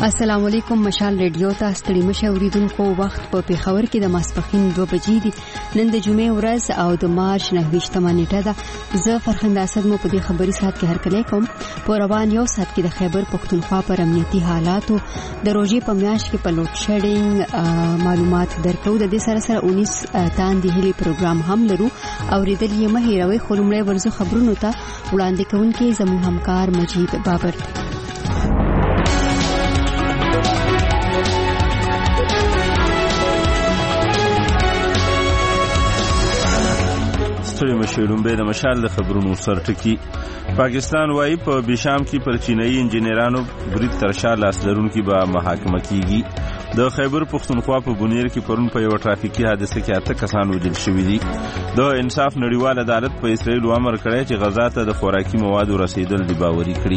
السلام علیکم. مشال ریډیو ته ستړي مشه اوریدونکو. وخت په پیښور کې د ماسپښین 2 بجې دي. نن د جمعې ورځ او د مارچ 9 نیټه ده. زه فرخنده اسد مو په دې خبري سات کې هرکلی کوم. په روان یو سات کې د خیبر پختونخوا پر امنیتي حالاتو د روزي په میاشت کې په لوډ شیډینګ معلومات درکو. د دې سره 19 تاندې هلي پروګرام هم لرو. اوریدل یې مه هیروئ. خلمړې ورزو خبرونو ته وړاندې کوونکې زموږ همکار مجید بابر. مشیرون به د مشال د خبرونو سرټکی. پاکستان وايي په بشام کې پر چینایي انجنیرانو برید تر شا لاس لرونکي به محاکمه کیږي. د خیبر پختونخوا په بونیر کې پرون په یو ټرافیکي حادثه کې 8 کسان وژل شوي دي. د انصاف نړیوال عدالت په اسرائیل امر کړی چې غزا ته د خوراکي موادو رسیدل دی باوري کړي.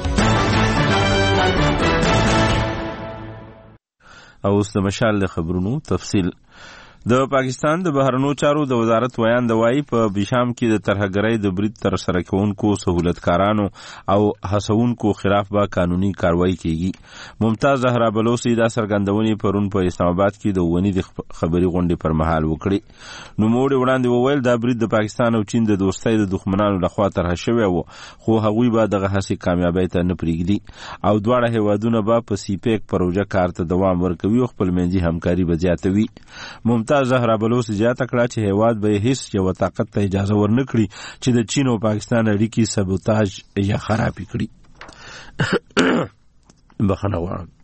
او اوس د مشال د خبرونو تفصیل. د پاکستان د بهرنیو چارو د وزارت ویان د وایي په بشام کې د ترهګرۍ د برید تر سره کوونکو سہولتکارانو او هڅونکو خلاف به قانوني کاروایی کیږي. ممتاز زهرا بلوچی دا څرګندونې پرون په اسلام آباد کې د ونی د خبري غونډې پر مهال وکړي. نو موږ وړاندې وویل دا برید د پاکستان او چین د دوستۍ د دښمنانو لخوا طرح شوی و، خو هغوی به دغه هڅې کامیابی ته نه پرېږدي او دواړه هیوادونه به په سیپیک پروژه کار ته دوام ورکوي او خپل منځي همکاري به زیاتوي. زهرا بلوچ زیاته کړه چې هیواد به هیڅ یو طاقت ته اجازه ورنکړي چې د چین او پاکستان اړیکې سبوتاژ یا خراب کړي. بخښنه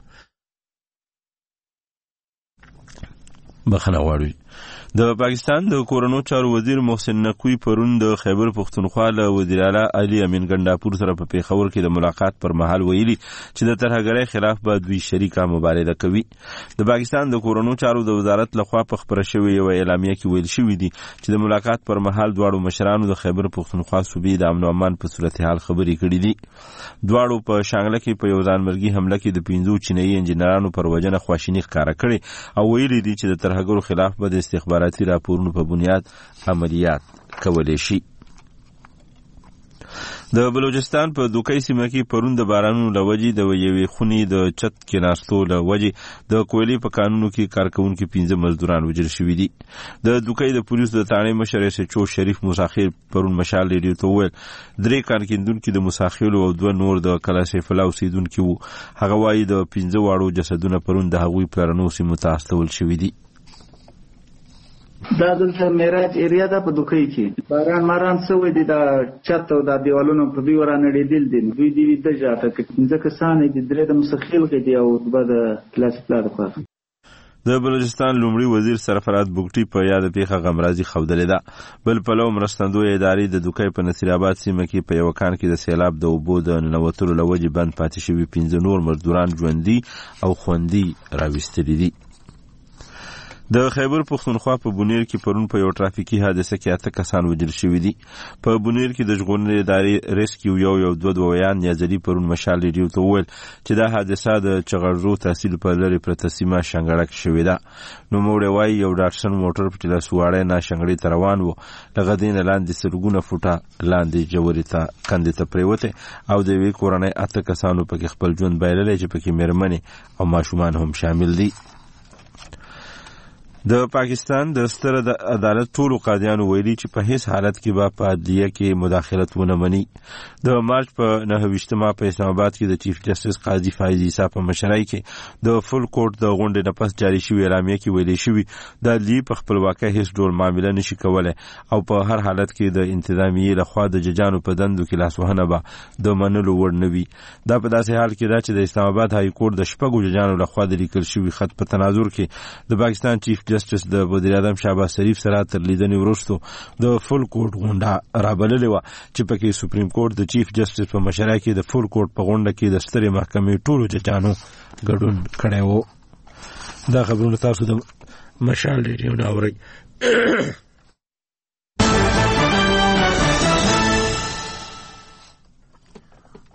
غواړي. د پاکستان د کورونو چارو وزیر محسن نقوی پرون د خیبر پختونخوا له وزیر اعلی علي امین ګنداپور سره په پیښور کې د ملاقات پر مهال ویلي چې د ترهګرۍ خلاف به دوی شریکه مبارزه کوي. د پاکستان د کورونو چارو د وزارت لخوا په خبره شوې یو اعلامیه کې ویل شوی دی چې د ملاقات پر مهال دواړو مشرانو د خیبر پختونخوا صوبې د امن او امان په صورتحال خبرې کړې دي. دواړو په شانګله کې په یو ځانمرګي حمله کې د 15 چینایي انجنیرانو پر وجنه خواشینی ښکاره کړې او ویلي دي چې د ترهګرو خلاف به د استخباراتي راپورونو په بنیاد عملیات کولای شي. د بلوچستان په دوکۍ سیمه کې پرون د بارانونو له وجې د یوې خونې د چت کېناستو له وجې د کویلې په کانونو کې کارکوونکي 15 مزدوران وژل شوي دي. د دوکۍ د پولیسو د تاڼې مشر SHO شریف مساخیل پرون مشال ریډیو ته وویل 3 کان کیندونکي د مساخیلو او 2 نور د کلاسیف الله اوسیدونکي وو. هغه وایي د 15 واړو جسدونه پرون د هغوی پلرنو سیمو ته استول شوي دي. دا دلته میراج ایریا ده په دوکۍ کې باران سوی دی. دا چت او دا دیوالونو په دوی ورانړېدل دي. دوی دی د جاته کې 15 کسان دي. 3 د مسخیل کې دی او 2 د کلاس پلار خو. د بلوچستان لومړي وزیر سرفراز بوګټي په یاد پیښه غمرازي خوده ده. بل پلو مرستندوی ادارې د دوکۍ په نصیر آباد سیمه کې په یو کان کې د سیلاب د اوبو د ننوتلو له وجې بند پاتې شوي 15 نور مزدوران ژوندي او خوندي راوستلي دي. د خیبر پختونخوا په بونیر کې پرون په یو ټرافیکي حادثه کې 8 کسان وژل شوي دي. په بونیر کې د ژغورنې ادارې ریسکیو یو دویان نیازلي پرون مشال ریډیو ته وویل چې دا حادثه د چغړزو تحصیل په لرې پرته سیمه شنګړه کې شوې ده. نوموړی وایي یو ډاټسن موټر په ټیلسواړی نه شنګړې ته روان و. له غدینه لاندې سلګونه فوټه لاندې جوړې ته کندې ته پریوته او د یوې کورنۍ 8 کسانو پکې خپل ژوند بایللی چې پکې مېرمنې او ماشومان هم شامل دي. د پاکستان د ستر عدالت ټولو قاضیانو ویلي چې په هیڅ حالت کې به په عدلیه کې مداخلت ونه مني. د مارچ په 9 په اسلام آباد کې د چیف جسټس قاضي فایز عیسی په مشرۍ کې د فل کورټ د غونډې نه پس جاری شوی اعلامیه کې ویلي شوی د عدلیې په خپلواکۍ هیڅ ډول معامله نشي کولای او په هر حالت کې د انتظامیې لخوا د ججانو په دندو کې لاسوهنه به د منلو وړ نه وي. دا په داسې حال کې ده چې د اسلام آباد های کورټ د 6 ججانو لخوا د لیکل شوی خط په تناظر کې د پاکستان چیف جسټس د وزیر اعظم شهباز شریف سره تر لیدنې وروسته د فل کورټ غونډه رابللې وه چې پکې سپریم کورټ د چیف جسټس په مشرۍ کې د فل کورټ په غونډه کې د سترې محکمې ټولو ججانو ګډون کړی و. دا خبرونه تاسو د مشال ریډیو نه اورئ.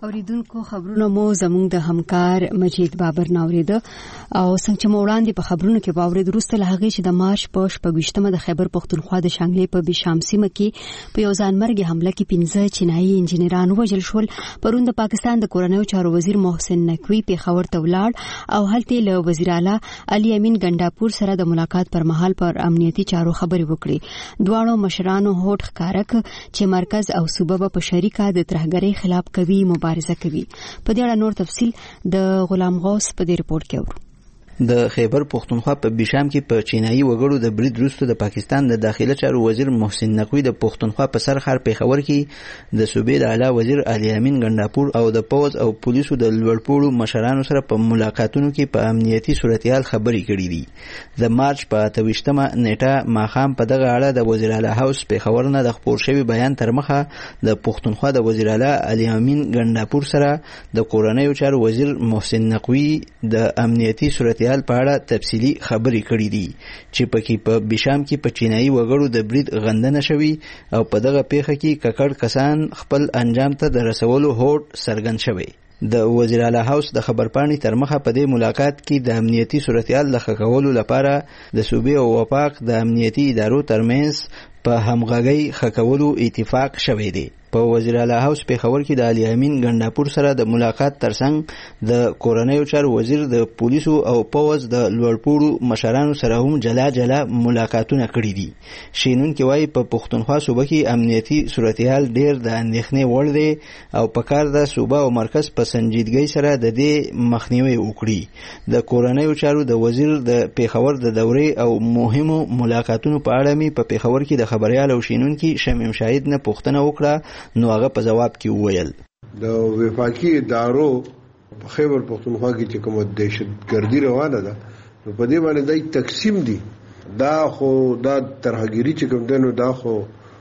اوریدونکو خبرونه مو زموږ د همکار مجید بابر ناوریده او څنګه چې وړاندې په خبرونو کې باورید وروسته له هغې چې د مارچ په 28مه د خیبر پښتونخوا د شانګلې په بشام سیمه کې په یو ځانمرګي حمله کې 15 چینایي انجنیران وژل شول. پرون د پاکستان د کورنیو چارو وزیر محسن نقوی پیښور ته ولاړ او هلته له وزیر اعلی علي امین ګنډاپور سره د ملاقات پر مهال پر امنیتي چارو خبرې وکړي. دواړو مشرانو هوډ ښکاره کړ چې مرکز او صوبه په شریکه د ترهګرۍ خلاف کوي مبارزه کوي. په دې اړه نور تفصیل د غلام غوث په دې رپورت کې اورو. د خیبر پښتونخوا په بشام کې په چینایي وګړو د برید وروسته د پاکستان د داخله چارو وزیر محسن نقوی د پښتونخوا په سرخر پیښور کې د صوبې د اعلی وزیر علي امین ګنډاپور او د پوز او پولیسو د لوړپوړو مشرانو سره په ملاقاتونو کې په امنیتي صورتحال خبرې کړې دي. د مارچ په 28مه نیټه ماښام په دغه اړه د وزیر اعلی هاوس پیښور نه د خپور شوی بیان تر مخه د پښتونخوا د وزیر اعلی علي امین ګنډاپور سره د کورنیو چارو وزیر محسن نقوی د امنیتي صورتحال په اړه تفصیلی خبرې کړې دي چې پکې په بشام کې په چینایي وګړو د برید غندنه شوی او په دغه پیښه کې ککړ کسان خپل انجام ته د رسولو هوډ څرګند شوی. د وزیر اعلی هاوس د خبرپاڼې تر مخه په دې ملاقات کې د امنیتي صورتحال د ښه کولو لپاره د صوبې او وفاق د امنیتي ادارو ترمنځ په همغږۍ ښه کولو اتفاق شوی دی. په وزیر اعلی هاوس پیښور کې د علي امین ګنډاپور سره د ملاقات ترڅنګ د کورنیو چارو وزیر د پولیسو او پوز د لوړپوړو مشرانو سره هم جلا جلا ملاقاتونه کړي دي. شینونکي وایي په پښتونخوا صوبه کې امنیتي صورتحال ډیر د اندېښنې وړ دی او په کار د صوبه او مرکز په سنجیدګۍ سره د دې مخنیوي وکړي. د کورنیو چارو د وزیر د پیښور د دورې او مهمو ملاقاتونو په اړه می په پیښور کې د خبريال او شینونکي شمیم شاهد نه پوښتنه وکړه نو هغه په جواب کې وویل د وفاقي ادارو په خیبر پښتونخوا کې چې کومه دهشتګردي روانه ده نو په دې باندې دای تقسیم دي. دا خو دا ترهګری چې کوم دنو دا خو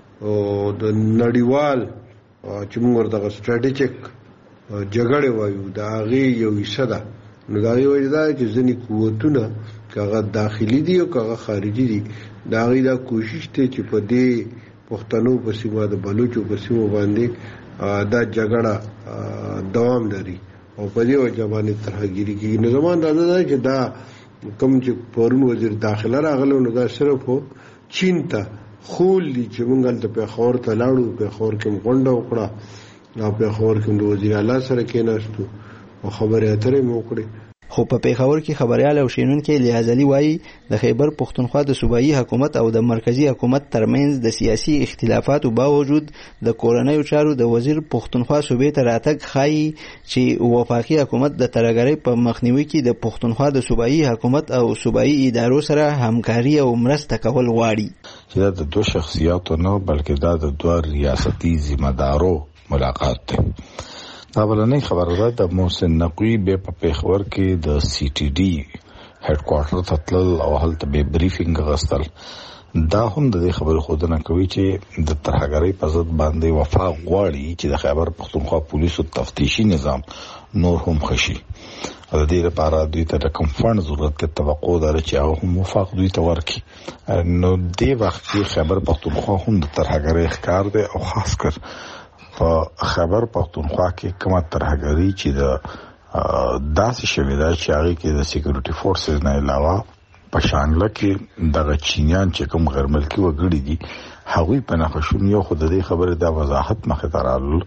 د نړیوال چې موږ ورته سټریټیجیک جګړه وایو دا غي یو حصہ ده. نو دا یو دا چې ځنی قوتونه کغه داخلي دي او کغه خارجي دي دا غي دا کوشش ته چې په دې پښتنو په سیمه د بلوچو په سیمه باندې دا جګړه دوام لري او په دې وجه باندې ترهګری کې نو زمون دا ده چې دا کوم چې پرون وزیر داخله راغلو نو دا صرف چین ته خول دي چې مونږ ته پیښور ته لاړو پیښور کې غونډه وکړه او پیښور کې د وزیر اعلی سره کېناستو او خبرې اترې مو وکړې. خو په پیښور کې خبريال او شینونکي لیازلي وایي د خیبر پښتونخوا د صوبایي حکومت او د مرکزی حکومت ترمنځ د سیاسي اختلافاتو باوجود د کورنیو چارو د وزیر پښتونخوا صوبې ته راتګ ښایي چې وفاقي حکومت د ترهګرۍ په مخنیوي کې د پښتونخوا د صوبایي حکومت او صوبایي ادارو سره همکاري او مرسته کول غواړي. چې دا د دوه شخصیاتو نه بلکې دا د دوه ریاستي ذمہ دارو ملاقات دی. دا بلنې خبره ده د محسن نقوی به په پیښور کې د سی ټي ډي هډ کوارټر ته تلل او هلته به بریفینګ غوښتل. دا هم د دې خبرې خودنه کوي چې د ترهګرۍ په ضد باندې وفاق غواړي چې د خیبر پښتونخوا پولیسو تفتیشي نظام نور هم خشي. د دې لپاره دوی ته د کوم فند ضرورت کې توقع ده چې هغه هم وفاق دوی ته ورکړي. نو دې وخت کې خیبر پښتونخوا هم د ترهګرۍ ښکار دی او خاص کر په خیبر پښتونخوا کې کومه ترهګري چې د داسې شوې ده چې هغه کې د سکیورټي فورسز نه علاوه په شانګله کې دغه چینیان چې کوم غیر ملکي وګړي دي هغوی په نخښون یو خو د دې خبرې د وضاحت مخې ته رالل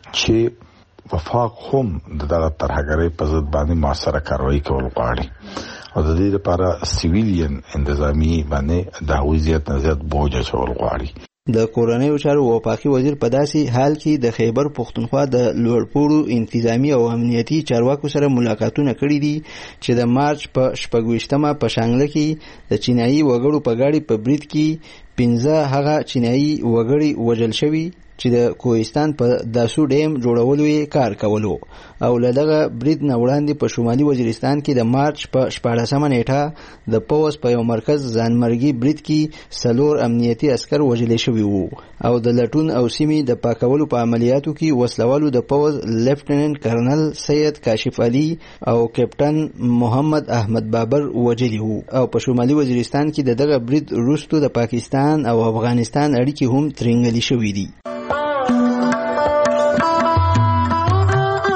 چې وفاق هم دغه ترهګرۍ په ضد باندې مؤثره کاروایی کول غواړي او د دې لپاره سیویلین انتظامی باندې د هغوی زیات نه زیات بوج اچول غواړي. د کورنیو چارو وفاقي وزیر په داسې حال کې د خیبر پښتونخوا د لوړپوړو انتظامی او امنیتي چارواکو سره ملاقاتونه کړي دي چې د مارچ په 28مه په شانګله کې د چینایي وګړو په گاډي په برید کې 15 هغه چینایي وګړي وژل شوي چې د کوهستان په داسو ډیم جوړولو یې کار کولو او لدغه برید نه وړاندې په شمالي وزیرستان کې د مارچ په 14مه نیټه د پوز په یو مرکز ځانمرګي برید کې 4 امنیتي عسكر وژل شوي وو او د لټون او سیمې د پاکولو په عملیاتو کې وسلوالو د پوز لیفټیننټ کرنل سید کاشف علي او کیپټن محمد احمد بابر وژلي وو او په شمالي وزیرستان کې دغه برید وروسته د پاکستان او افغانستان اړیکې هم ترنګلي شوې دي.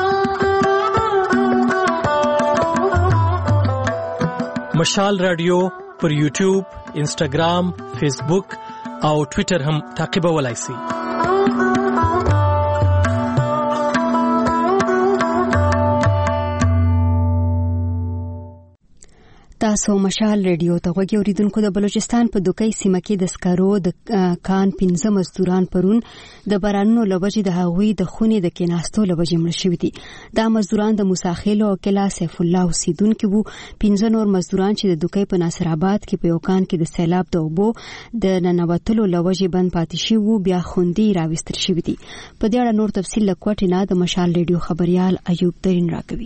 مشال رادیو پر یوټیوب، انسټاګرام، فیسبوک او ټوئیټر هم تعقیبولای شئ. تاسو مشال ریډیو ته غوږی اوریدونکو. د بلوچستان په دوکۍ سیمه کې د سکارو د کان 15 مزدوران پرون د بارانونو لوجې د هغوی د خونې د کېناستو لوجې مړ شوي دي. دا مزدوران د موساخیل او کلا سیف الله اوسیدونکي وو. 15 نور مزدوران چې د دوکۍ په ناصر آباد کې په یو کان کې د سیلاب د اوبو د ننوتلو لوجې بند پاتې شوي وو، بیا خوندي راوستل شوي دي. په دې اړه نور تفصیل له کوټې نه د مشال ریډیو خبريال ایوب درین راکوي.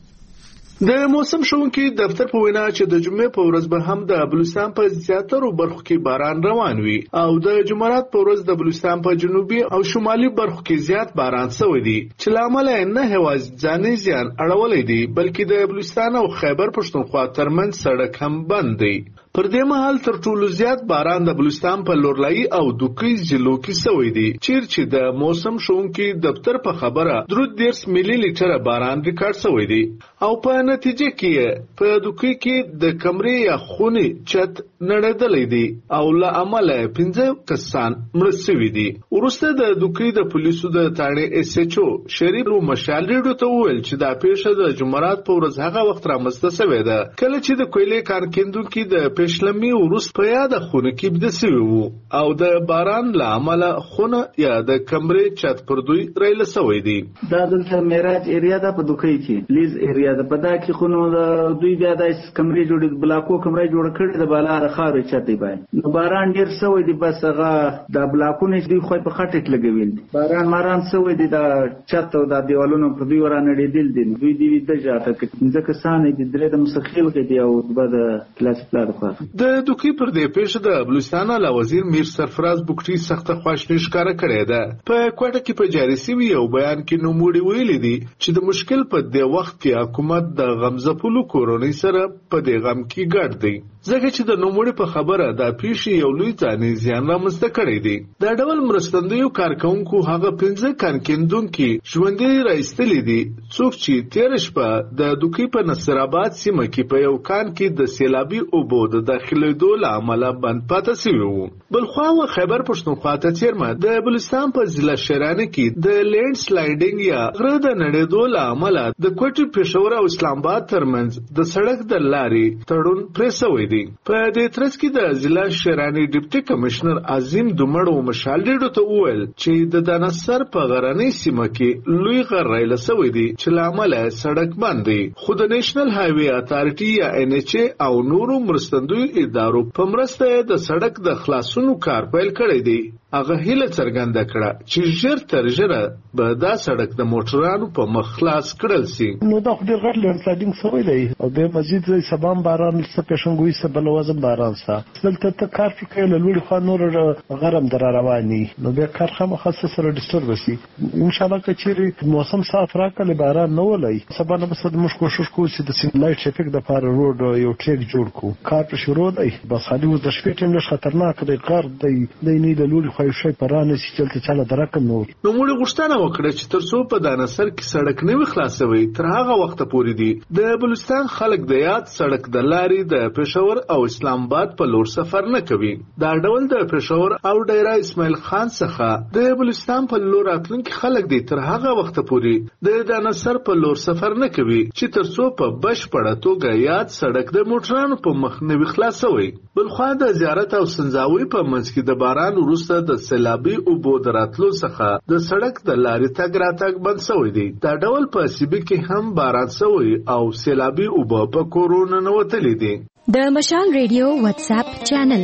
د موسم ښوونکي دفتر په وینا چې د جمعې په ورځ به هم د بلوچستان په زیاترو برخو کې باران روان وي او د جمعرات په ورځ د بلوچستان په جنوبي او شمالي برخو کې زیات باران شوی دی چې لامل نه هواز ځاني زیان اړولې دي بلکې د بلوچستان او خیبر پښتونخوا ترمنځ سړک هم بند دی. پر دې مهال تر ټولو زیات باران د بلوچستان په لورلایي او دوکۍ ضلعو کې شوی دی چیرې د موسم ښوونکي دفتر په خبره 30 ملي لیټر باران ریکارډ شوی دی او په نتیجه کې په دوکۍ کې د کمرې یا خونې چت نړیدلې دي او له امله 15 کسان مړ شوي دي. وروسته د دوکۍ د پولیسو د تاڼې اس ایچ او شریف مشال ریډیو ته وویل چې دا پیښه د جمعرات په ورځ هغه وخت رامنځته شوې ده کله چې د کویلې کارکوونکي د پېشلمي وروسته په یاده خونه کې بده شوي وو او د باران له امله خونه یا د کمرې چت پر دوی ریله شوی دی. دا دلته میراج ایریا ده په دوکۍ کې لیز ایریا ده په دا کې خونو دوی بیا د کمرې جوړې بلاکو کمرې جوړ کړې د بالا خاورې چتې باندې نو باران ډیر شوی دی بس هغه د بلاکونه دوی خو په خټه لګوي باران ماران شوی دی د چت او د دیوالونو په دوی ورانه ډیدل دي دوی دی د جاته کې ځکه سانې د درې د مستقیل کې دی او د کلاس پلان خو د دوکۍ پر دې پیښه د بلوچستان له وزیر میر سرفراز بوکټي سخت خواشنی ښکارا کړې ده. په کوټه کې په جاري سوي یو بیان کې نوموړي ویلي دي چې د مشکل په دې وخت کې حکومت د غمزپلو کورونی سره په دې غم کې ګډ دی ځکه چې د نوموړي په خبره د پیښې یو لوی ځاني زیان رامنځته کړی دی. دا ډول مرستندویو کارکونکو هغه 15 کارکوونکي ژوندۍ راایستلي دي څوک چې تیر شپه د دوکۍ په نصر آباد سیمه کې په یو کان کې د سیلابي اوبو د داخلېدو له امله بند پاتې شوي وو. بلخوا و خیبر پښتونخوا ته څیرمه د بلوچستان په ضلع شیرانه کې د لینډ سلایډینګ یا غره د نړېدو له امله د کوټې پېښور او اسلام آباد ترمنځ د سړک د لارې تړون پرې شوی دی. په دې ترڅ کې د ضلع شیرانه ډیپټي کمشنر عظیم دومړو مشال ریډیو ته وویل چې د دانسر په غرنۍ سیمه کې لوی غر ریله شوی دی چې له امله سړک بند دی خو د نېشنل هایوي اتارټي یا ان ایچ او نورو مرستندوی ادارو په مرسته د سړک د خلاصونو کار پیل کړی دی. هغه هیله څرګنده کړه چې ژر تر ژره به دا سړک د موټرانو په مخ خلاص کړل شي. نو دا خو ډېر غټ لینډسلایډینګ شوی دی او به مزید سبا باران څه پېښنګوي څه بل وزن باران سره دلته ته کار فکر له لوړ خو نور غرم در رواني نو به کار خاصه سره ډیسټرب شي. ان شاء الله چې موسم صاف راکړي باران نه ولای سبا نه بس موږ کوشش کوو چې د سیملای ټریفیک د پاره روډ یو ټریک جوړ کو کار په شروع دی بس خالي و د شپې ټیم له خطرناک دی غر دی نه د لوړ خو شي پرانه چې چلته چاله درکم نو موږ غوښتنه وکړه چې ترڅو په دانسر کې سړک نه وي خلاصوي تر هغه وخت پورې دی د بلوچستان خلک د یاد سړک د لارې د پېښور او اسلام آباد په لور سفر نه کوي. دا ډول د پېښور او ډیره اسماعیل خان څخه د بلوچستان په لور راتلونکي خلک دی تر هغه وخت پورې د دانسر په لور سفر نه کوي چې ترڅو په بشپړه توګه یاد سړک د موټرانو په مخ نه وي خلاصوي. بلخوا د زیارت او سنځاوي په منځ کې د باران وروسته د سیلابي اوبو دراتلو څخه د سړک د لارې تګ راتګ بند شوی دی. دا ډول په سیبي کې هم باران شوی او سیلابي اوبو په کورونه نوتلې دي. د مشال ریډیو واتس اپ چینل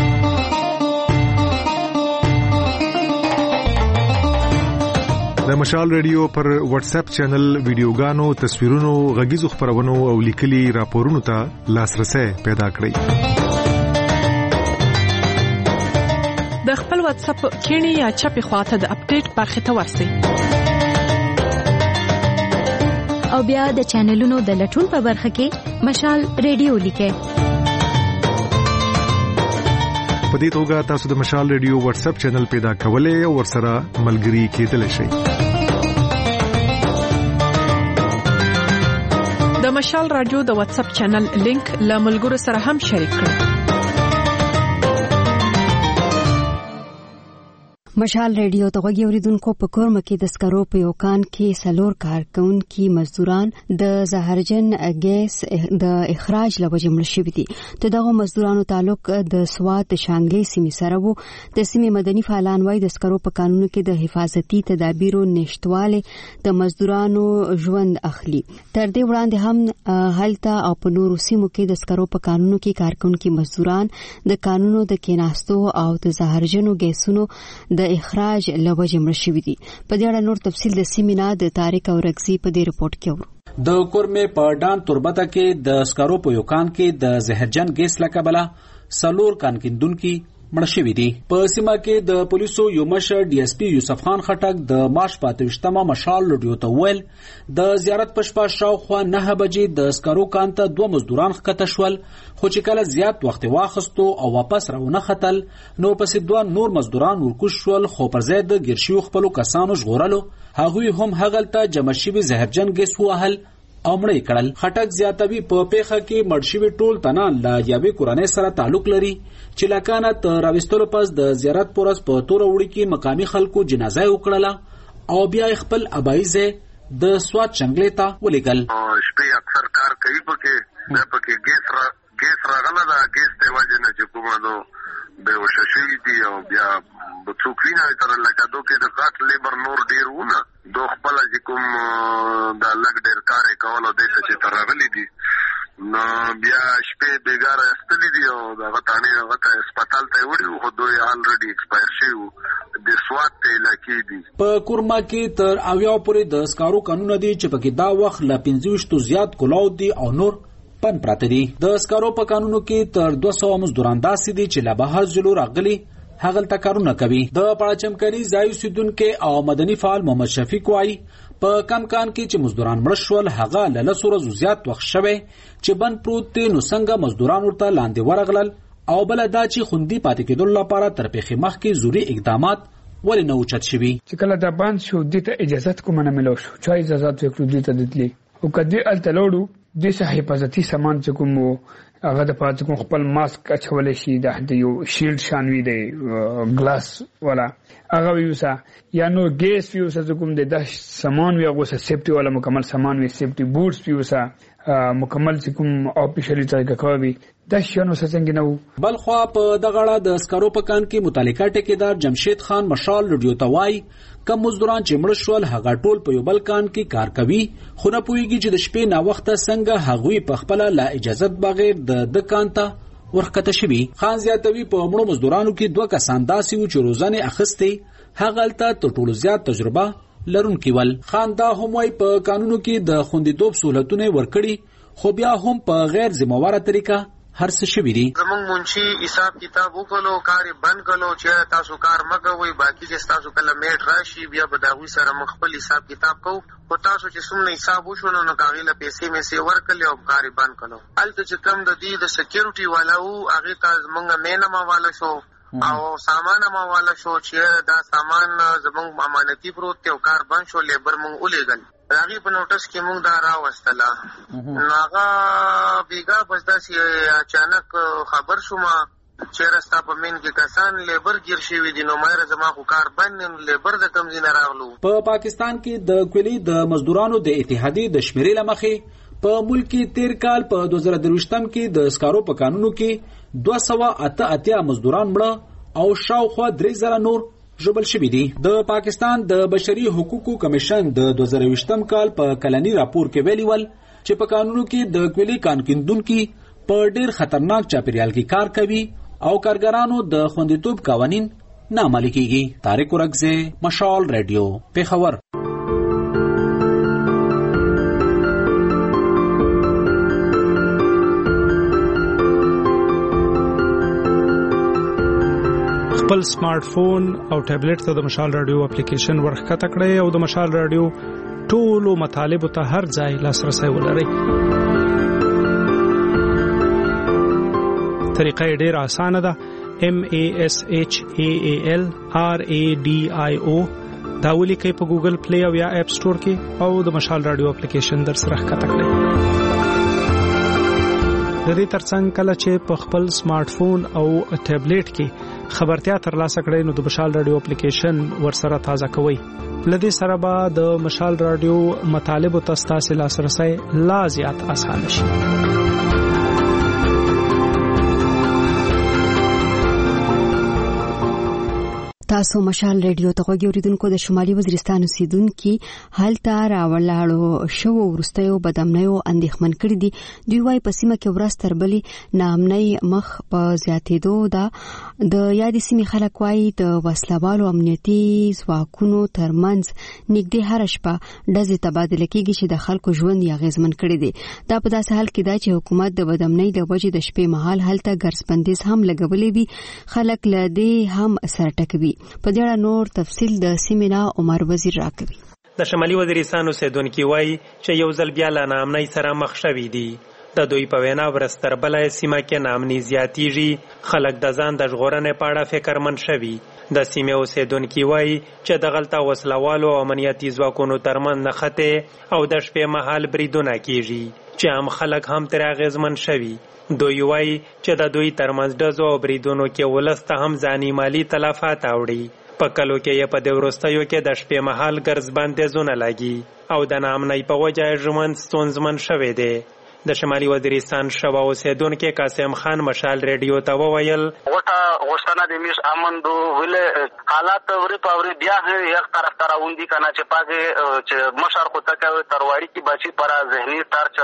د مشال ریډیو پر واتس اپ چینل ویډیوګانو، تصویرونو، غږیزو خبرونو او لیکلي راپورونو ته لاسرسي پیدا کړئ. د خپل واتس اپ کینی یا چپی خواته د اپډیټ برخه ته ورسئ او بیا د چینلونو د لټون په برخه کې مشال ریډیو لیکئ. په دې توګه تاسو د مشال ریډیو واتس اپ چینل پیدا کولای او ورسره ملګري کېدلی شئ. د د مشال رادیو د واتس اپ چینل لینک له ملګرو سره هم شریک کړئ. مشال ریډیو ته غوږی اوریدونکو په کورمه کې د سکرو په یو کان کې سلور کارکونکي مزدوران د زهرجن ګیس د اخراج لوجه مړ شوي دي. دغه مزدورانو تعلق د سوات شانګلې سیمې سره وو. د سیمې مدني فعالان وايي د سکرو په قانون کې د حفاظتي تدابیرو نشټواله د مزدورانو ژوند اخلي. تر دې وړاندې هم هلته او په نورو سیمو کې د سکرو په قانون کې کارکونکي مزدوران د قانونو د کېناستو او د زهرجنو ګیسونو د اخراج لوجه مړ شوي دي. په دې اړه نور تفصیل د سیمینا د طارق اورغزي په دې رپورت کې ورو. د کورمه په ډان تربته کې د سکرو په یو کان کې د زهرجن ګیس لکبله سلور کان کیندونکي مړ شوي دي. په سیمه کې د پولیسو یو مشر ډي اس پی یوسف خان خټک د مارچ 28مه مشال رادیو ته ویل د زیارت پښپا شاوخوا 9 بجې د سکرو کان ته 2 مزدوران ښکته شول، خو چې کله زیات وخت واخستو او واپس راونه ختل نو پسې 2 نور مزدوران ورکوش شول، خو پر ځای د ګرشیو خپل کسانو ژغورلو هغوی هم هغلته جمع شوي زهرجن ګیس وهل او مړی کړل. خټک زیاتوي په پیخه کې مړ شوي ټول تنان لا یوې کورنۍ سره تعلق لري چې لکانه تر راوستلو پس د زیارت پورس په تور وړي کې مقامي خلکو جنازه وکړله او بیا خپل ابایزه د سوات چنګلې ته ولېږل. شپې اکثر کار کوي پکې ګیس راغله دا ګیس ته وجه نه چې کومه نو به وششي دي او بیا بڅوکینه تر لکه دوه کې د غاټ لیبر نور ډیر ونه دو خپل چې کوم د لګ ډیر کار کول او د چې ترغلي دي نو بیا شپې بیګار استلې دي او دا غټانه غټه هسپتال ته وړي خو دوی الریډي ایکسپایر شي د سوات ته لکی دي. په کورما کې تر اویا پورې د سکارو قانون دي چې پکې دا وخت ل 25 زیات کلاو دي او نور پن پراته دي. د سکارو په قانونو کې تر 200 مزدوران داسې دي چې لا بهر جلو راغلي هغه کارونه کوي. د پړچمکري ځای اوسیدونکو او مدني فعال محمد شفیق وايي په کم کان کې چې مزدوران مړ شول هغه له 200 ورځې زیات وخت شوی چې بند پروت دی، نو څنګه مزدوران ورته لاندې ورغلل او بل دا چې خوندي پاتې کېدل لپاره تر پیخي مخ کې ضروري اقدامات ولې نه اوچت شوي. چې کله دا بند شو د ته اجازه کوم نه ملو شو چې اجازه وکړو د ته دتلی او کدی التلوړو د حفاظتي سامان چې کوم هغه د پاتې کوم خپل ماسک اچول شي د یو شیلډ شانوي دی ګلاس ولا هغه ویوسا یا نو ګیس ویوسا کوم د سامان وی هغه سیفټي ولا مکمل سامان وی سیفټي بوټس ویوسا مکمل کوم افیشلی طریقه کوي د شنو څنګه نو. بل خو په دغړه د سکرو په کان کې متعلقه ټیکیدار جمشید خان مشال رادیو توای کم مزدوران چې مړ شول هغه ټول په یو بل کان کې کار کوي، خو نه پوهیږي چې د شپې نا وخت څنګه هغوی په خپل لا اجازه بغیر د کان ته ورخته شوي. خان زیاتوي په مړو مزدورانو کې 2 کسان داسې و چې روزانه اخستې هغه ته ټولو زیات تجربه لرونکي ول. خان دا هم وايي په قانونو کې د خوندیتوب سہولتونه ورکړي خو بیا هم په غیر ذمہواره طریقه هر څه شوی دی. زمونږ منشي حساب کتاب وکړو، کار بند کړو چې تاسو کار مګوي، باقي چې تاسو کله میټ راشي بیا به داوی سره مخبل حساب کتاب کو او تاسو چې څومره حساب وشونو نو کاغله پیسې مې سي ورکړل او کار بند کړو. الته چې کم د دې د سکیورټي والا او هغه تاسو مونږه مینما والا شو او سامان ما والا شو چې دا سامان زمونږ امانتي پروت ته او کار بند شو، لیبر مونږ ولېګل راغي په نوټس کې مونږ دا راوستله ناغه بیګا بس داسې اچانک خبر شوم چې راستا په من کې کسان لیبر گیر شوی دي، نو مې زما خو کار بند لیبر د کم زینه راغلو. په پاکستان کې د کلی د مزدورانو د اتحادیې د شمیرې لمخې په ملک کې 13 کال په 2023 کې د سکارو په قانونو کې 288 مزدوران مړه او شاوخوا 3000 نور ژوبل شوي دي. د پاکستان د بشري حقوقو کمیشن د 2020 کال په کلنی راپور کې ویلي ول چې په قانونو کې د کلی کانکیندونکو په ډیر خطرناک چاپیریال کې کار کوي او کارګرانو د خوندیتوب قوانین نه عملي کیږي. طارق اورغزي، مشال رادیو، پیښور. خپل سمارټ فون او ټابلیټ ته د مشال رادیو اپلیکیشن ورخکته کړئ او د مشال رادیو ټولو مطالبه ته هر ځای لاسرسي ولرئ. طریقه ډیره اسانه ده. MASHAAL RADIO دا ولیکئ په ګوګل پلی او یا اپ سٹور کې او د مشال رادیو اپلیکیشن در سره ښکته کړئ. دې ترڅنګ کله چې په خپل سمارټ فون او ټابلیټ کې خبرتیا ترلاسه کړئ نو د مشال رادیو اپلیکیشن ورسره تازه کوئ. لدې سره به د مشال رادیو مطالب ته ستاسو لاسرسي لا زیات اسانه شي. تاسو مشال ریډیو ته غوږی اوریدونکو د شمالي وزیرستان اوسیدونکو هلته راولاړو شو ورستیو بدامنیو اندېښمن کړی دي. دوی وايي په سیمه کې ورځ تر بلې نامنۍ مخ په زیاتېدو ده. د یادې سیمې خلک وايي د وسلوالو امنیتي ځواکونو ترمنځ نږدې هر شپه ډزې تبادله کیږي چې د خلکو ژوند یې اغیزمن کړی دی. دا په داسې حال کې ده چې حکومت د بدامنۍ د وجې د شپې مهال هلته ګرځبندیز هم لګولې وي. خلک له دې هم سره ټکوي. په دې اړه نور تفصیل د سیمینا عمر وزیر راکوي. د شمالي وزیرستان اوسیدونکو وایي چې یو ځل بیا له نامنۍ سره مخ شوي دي. د دوی په وینا ورځ تر بلې سیمه کې نامنۍ زیاتیږي. خلک د ځان د ژغورنې په اړه فکرمند شوي. د سیمې اوسیدونکو وایي چې د غلطه وسلوالو او امنیتي ځواکونو ترمنځ نښتې او د شپې مهال بریدونه کیږي چې عام خلک هم تر اغیزمن شوي. دوی وایي چې د دوی ترمنځ ډزو او بریدونو کې ولس ته هم ځاني مالي تلفات اوړي. په کلو کې یې په دې وروستیو کې د شپې مهال ګرځبندیزونه لګي او د نامنۍ په وجه ژوند ستونزمن شوی دی. د شمالي وزیرستان شوا اوسیدونکو قاسم خان مشال ریډیو ته وویل غوښتنه د میش امندو ولې حالات ورې پاوري بیا یو طرف ته راوندي کنه چې پاګه چې مشر خو تکه ترواری کی بچی پر ذهني ترچ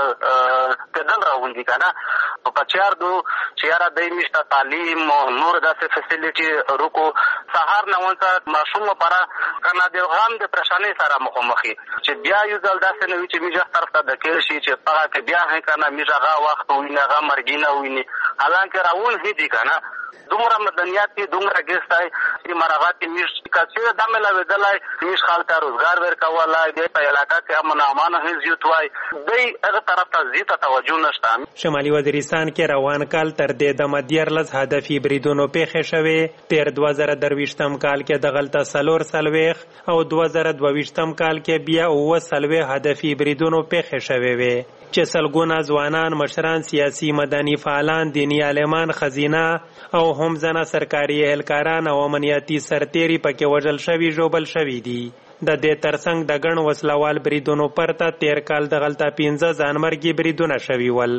کدل راوندي کنه په چار دو چیرې د میش تعلیم نور داسې فیسیلیټي روکو سهار نه ونڅ ماشوم پر کنه د غم د پریشانی سره مخامخي چې بیا یو ځل داسې نه وي چې میجه طرف ته د کې شي چې پاګه بیا کنه میجه وخت وینه غا مرګینه ویني حالانکه راول هدي کنه دومره مدنیات دي دومره ګستای چې مرغات میش کچې د عمل ودلای میش خالته روزګار ورکولای د په علاقې کې امن امان هیڅ یوتوای دوی هغه طرف ته زیاته توجه نشته. شمالي وزیرستان کې روان کال تر دې د مدیرلز هدفي بریدونو پیښې شوې. تیر 2023م کال کې د غلطه سلور سلويخ او 2022م کال کې بیا او سلوي هدفي بریدونو پیښې شوې وې چې سلګونه ځوانان مشران سیاسي مدني فعالان دینی عالمان خزینه او هم ځنه سرکاري اهلکاران او امنیتي سرتیري پکې وژل شوي ژوبل شوي دي. د دې ترڅنګ د ګڼ وسلوال بریدونو پرته تیر کال د غلطه 15 ځانمرګي بریدونه شوي ول.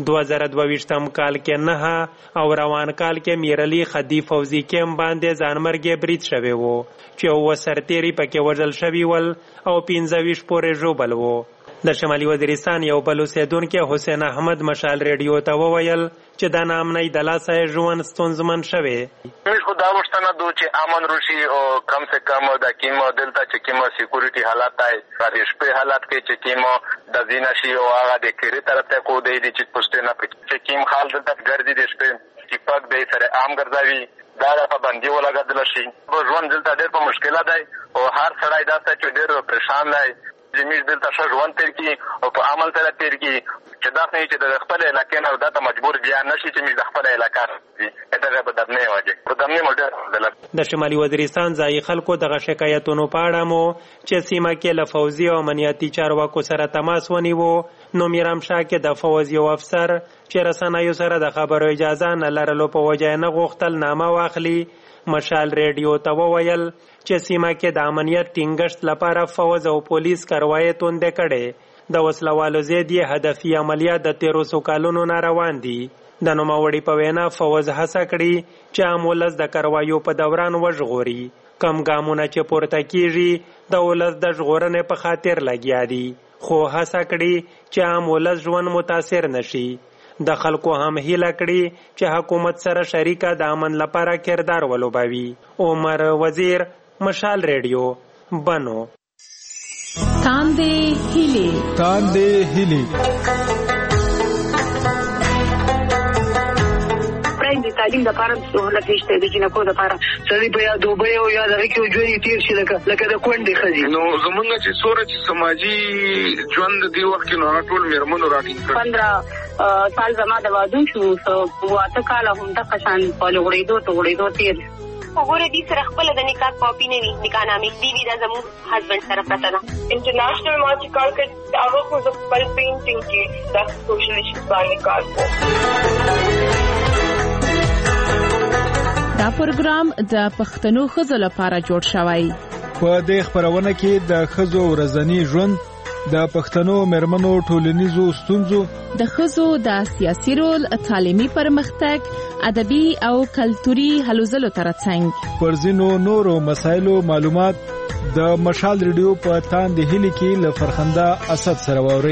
2022م کال کې 9 او روان کال کې میرلی خدی فوزي کېم باندې ځانمرګي برید شوی وو چې و سرتیري پکې وژل شوي ول او 15 پورې ژوبل وو. د شمالي وزیرستان یو بل اوسیدونکو حسین احمد مشال ریډیو ته وویل چې د نامنۍ د لاسه ژوند ستونزمن شوی. موږ خو دا وشتنه دوه چې امن روشي او کم سے کم د کیمو دلته چې کیمو سکیورټي حالات آی د شپې حالات کې چې کیمو د زینشي او هغه د کری طرف ته کو دی چې پښتنه چې کیم خال دلته ګرځي د شپې چې پاک به سره عام ګرځوي دا د پابندي ولګدل شي. ژوند دلته ډېر په مشکله دی او هر سړی دا چې ډېر پریشان دی. زميز دلته ژوند تیر کی او په عمل سره تیر کی چې دا نه چې د خپل علاقې نه دته مجبور بیا نشي چې موږ د خپل علاقې ته په دمنه واجه په دمنه موډل. د شمالي وزیرستان ځای خلکو دغه شکایتونو په اړه مو چې سیمه کې له فوزي او امنیتي چارواکو سره تماس ونیو نو میرام شاه کې د فوز یو افسر چې رسنیو سره د خبرو اجازه نه لرلو په وجه نه غوښتل نامه واخلي. مشال ریډیو ته وویل چې سیمه کې د امنیت ټینګښت لپاره فوز او پولیس کاروایی توندې کړي. د وسلوالو زیدي هدفي عملیات د 13 کالونو نه روان دي. د نوموړي په وینا فوز هڅه کړي چې امولز د کاروایو په دوران وژغوري. کم ګامونه چې پورته کیږي د ولز د ژغورنې په خاطر لګیا دي خو هڅه کړي چې امولز ژوند متاثر نشي. د خلکو هم هیله کړي چې حکومت سره شریکه د امن لپاره کردار ولوبوي. عمر وزیر مشال ریډیو بنو. تاندې هیلي د تعلیم لپاره سہولت نشته د جنکو لپاره سړي په یاد دوبه او یاد راکې ژوند تیر شي لکه د کونډې خزي. نو زمونږ چې سورج سماجی ژوند دی وخت نو ټول میرمنو راټینګ 15 سال زما د واده شو واته کال هم د قشان په لوړېدو تیر وګوره دې سره خپل د نکاح کاپی نه وي نکاح نامې دی دا زموږ هسبند سره پرته ده. انټرنیشنل ما چې کار کوي هغه خو د خپل پینټینګ کې د سوشل ایشوز باندې کار کوي. دا پروګرام د پښتنو ښځو لپاره جوړ شوی. په دې خبرونه کې د ښځو ورځنی ژوند، د پښتنو مېرمنو ټولنیزو ستونزو، د ښځو د سیاسي رول، تعلیمي پرمختګ، ادبي او کلتوري هلو ځلو ترڅنګ پر ځینو نورو مسایلو معلومات د مشال ریډیو په تاندې هلي کې له فرخنده اسد سره ووري.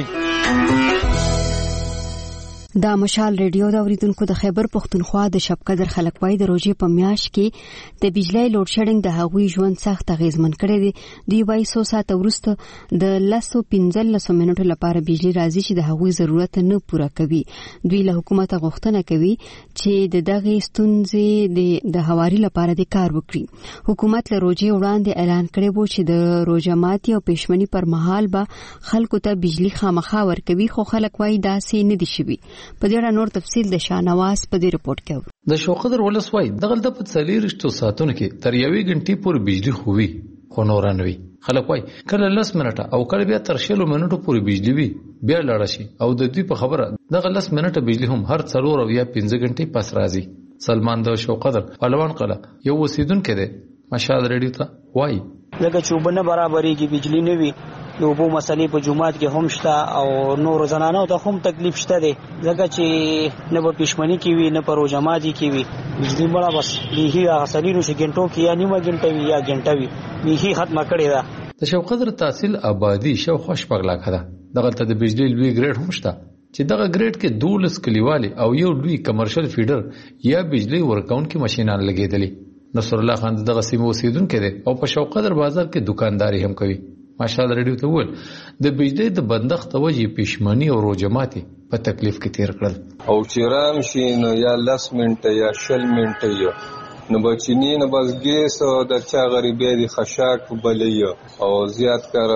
دا مشال ریډیو د اوریدونکو د خیبر پختونخوا د شب قدر خلک وای د روزي په میاشت کې د بجلی لوډ شیډینګ د هغوی ژوند سخت اغیزمن کړی دی. دوی وای 100 ساعت وروسته د 15 منټو لپاره بجلی راځي چې د هغوی ضرورت نه پوره کوي. دوی له حکومت غوښتنه کوي چې د دغه ستونزې د هواري لپاره د کار وکړي. حکومت له روزي وړاندې اعلان کړی وو چې د روزه ماتي او پښمنۍ پر مهال به خلکو ته بجلی خامخا ورکوي، خو خلک وای دا سي نه دي شوي. په دې اړه نور تفصیل د شاهنواز په دې رپورت کې د شوقدر ولسوای دغه د 40 ساعتونو کې تر 1 غنټې پورې بجلی خووي خو نور نه وي. خلک وای کله 10 منټه او کله بیا تر 6 منټو پورې بجلی وي بیا لاړ شي او د دوی په خبره دغه 10 منټه بجلی هم هر 4 او یا 5 غنټې پس راځي. سلمان د شوقدر پهلوان قلا یو وسیدونکو دی مشال ریډیو ته وای لکه چوبنه برابرېږي بجلی نه وي، د اوبو مسلې په جومات کې هم شته او نور زنانو ته هم تکلیف شته دی ځکه چې نه په پښمنۍ کې وي نه په روزه ماتي کې وي. بجلی مړه بس بیخي هغه سلیرو چې ګنټو کې یا نیمه ګنټه وي یا ګنټه وي بیخي ختمه کړې ده. د شوقدر تحصیل آبادی شو خوش پغلا کړه دغه ته د بجلی لوی ګریډ هم شته چې دغه ګریډ کې 12 کلیوالي او یو لوی کمرشل فیډر یا بجلی ورکاون کې ماشينان لګېدلي. نصر الله خان دغه سیمه اوسیدونکو دی او په شوقدر بازار کې دکانداري هم کوي. ماشال ریډیو ته ول د بجلی د بندښت توجه پښمنۍ او روزماتي په تکلیف کې تیر کړل او چیرام شي نو یا 10 منټه یا 20 منټه یو نو بچینی نه بس ګیس د چا غریبې دي خشاک بلې او زیات کار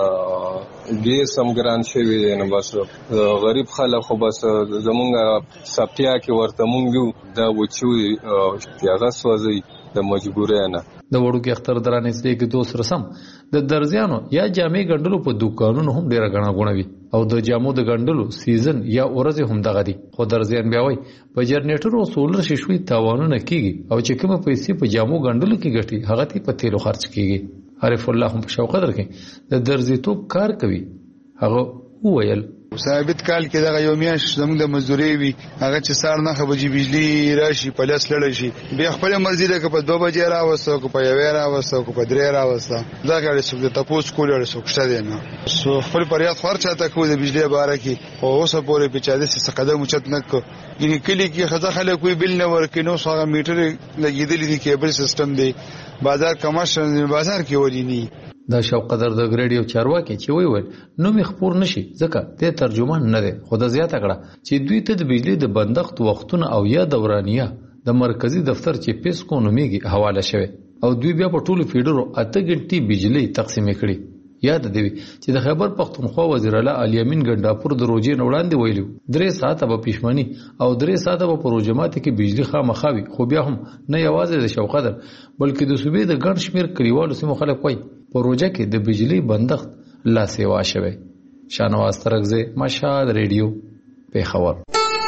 ګیس هم ګران شوی نو بس غریب خلک خو بس زمونږ سپیا کې ورته مونږ دا وچوي هغه سوځي د مجبورۍ نه. د وړوکی اختر درانې سړي کې دوس رسم د درزیانو یا جامې ګندلو په دکانونو هم ډیره غنا غونوي او د جامو د ګندلو سیزن یا ورځ هم دغه دي. خو درزیان بیا وای په جنریټر او سولر شیشوي تاوانونه کیږي او چې کومه پیسې په جامو ګندلو کې ګټي هغه تی په تیلو خرج کیږي. عارف الله هم په شوقدر کې د درزیتوب کار کوي. هغه وویل ثابت کال کې دغه یو میاش زموږ د مزدوري وي هغه چې سار نه خبري بجلی راشي په لاس لړ شي بیا خپل مرزي ده که په 2 بجې راوسته که په 1 راوسته که په 3 راوسته دا غړي څوک د تاسو کولر څوک شته دی نه سو خپل پریاد خرچه تا کو د بجلی باره کې او اوسه پورې په چا د څه قدم چت نه کو یعنی کلی کې خزه خلک کوئی بل نه ورکینو څنګه میټر لګیدلی دی کیبل سیستم دی بازار کمرشل بازار کې ولینی. دا شوقدر د ګریډیو چارواکي چې ویل نو مخپور نشي ځکه د ترجمان نه دی خو د زیاته کړه چې دوی ته د بجلی د بندښت وختونه او یا دورانیه د مرکزی دفتر چې پیسکو نومېږي حواله شوه او دوی بیا په ټولو فیډرو 8 غنټې بجلی تقسیم کړي. یاد دی چې د خیبر پختونخوا وزیر اعلی الیامین ګنداپور د روزي وړاندې ویلو 3 ساعته په پښمنۍ او 3 ساعته په پروژمات کې بجلی خامخاوي خو بیا هم نه یوازې د شوقدر بلکې د صوبې د ګڼ شمیر کلیوالو سیمو خلک وای پروژه کې د بجلی بندښت لا سیوا شوه. شاهنواز ترغزه مشال ریډیو پیښور.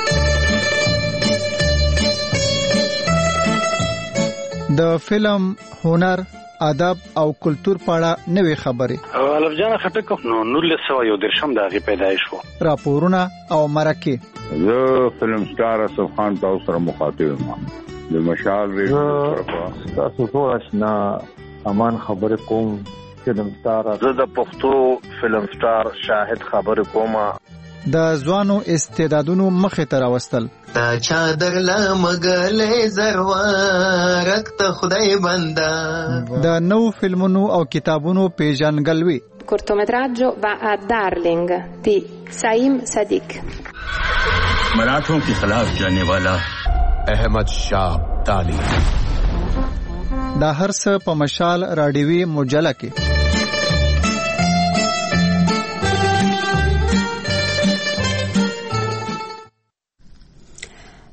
د فلم هنر ادب او کلچر په اړه نوې خبرې الف جان خټک نو 1913 د هغه پیدایش وو راپورونه او مرکه زه فلم سٹار اسف خان تاسو سره مخاطب یم د مشال ریډیو تاسو ټول آشنا امان خبر کوم فلم سٹار زه د پښتو فلم سٹار شاهد خبر کوم د ځوانو استعدادونو مخه تر واستل تا چادر لمغلې زروا رکت خدای بندا د نو فلمونو او کتابونو پیژنګلوي cortometraggio va a Darling di Saim Sadiq मराठों के खिलाफ जाने वाला अहमद शाह ताली دا هر څه په مشال راډیوي مجله کې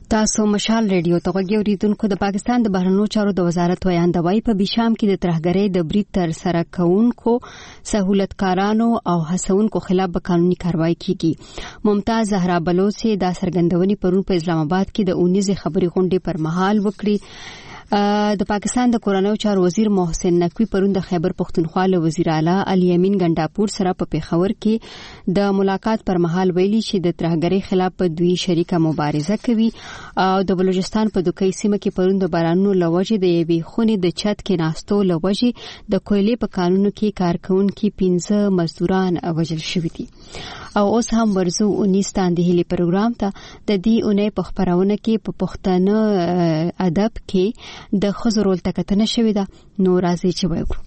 تاسو مشال ریډیو ته غوږی اوریدونکو. د پاکستان د بهرنیو چارو د وزارت ویاندوی په بشام کې د ترهګرۍ د برید تر سره کوونکو سہولتکارانو او هڅونکو خلاف به قانوني کاروایی کیږي. ممتاز زهرا بلوچ دا څرګندونې پرون په اسلام آباد کې د اونیزې خبري غونډې پر مهال وکړي. د پاکستان د کورنیو چارو وزیر محسن نقوی پرون د خیبر پختونخوا له وزیر اعلی علي امین ګنڈاپور سره په پیښور کې د ملاقات پر مهال ویلي چې د ترهګرۍ خلاف په دوی شریکه مبارزه کوي او د بلوچستان په دوکۍ سیمه کې پرون د بارانونو لوجې د یوې خونې د چت کې ناستو لوجې د کویلې په قانون کې کارکونکو 15 مزدوران وژل شوي دي. او اوس هم ورزو 19 تاندهلي پروګرام ته د دې اونۍ په خبرونه کې په پښتنو ادب کې د خزر ول تکتنه شوې ده. نو راځي چې وایو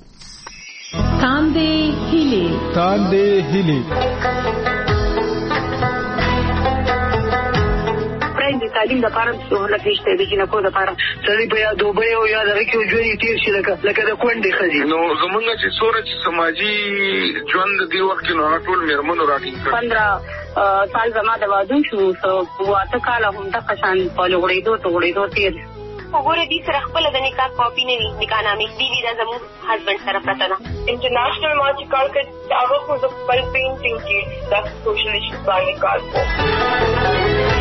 تاندې هلي د تعلیم د لپاره سہولت نشته د جنکو د لپاره سړي په یاد دوبه او یاد راکې ژوند تیر شي لکه د کونډې خزي. نو زمونږ چې سورج سماجی ژوند دی وخت نو ټول میرمنو راټینګ 15 سال زما د واده شو واته کال هم د قشان په لوړېدو تیر وګوره دې سره خپل د نکاح کاپی نه وي نکاح نامې دی دا زموږ هسبند سره پراته ده. انټرنیشنل ما چې کار کوي هغه خو د خپل پینټینګ کې د سوشلیست باندې کار کوي.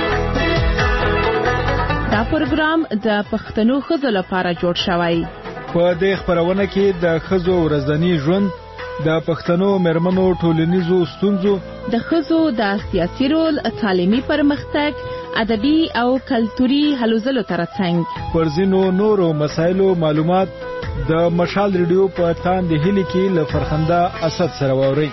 دا پروګرام د پښتنو خزو لپاره جوړ شوی. په دې خبرونه کې د خزو ورځنی ژوند، د پښتنو مرمنو ټولنیزو ستونزو، د خزو د سیاسي رول، تعلیمي پرمختګ، ادبي او کلتوري هلو ځلو ترڅنګ پر ځینو نورو مسایلو معلومات د مشال ریډیو په تاندې هلي کې له فرخنده اسد سره ووري.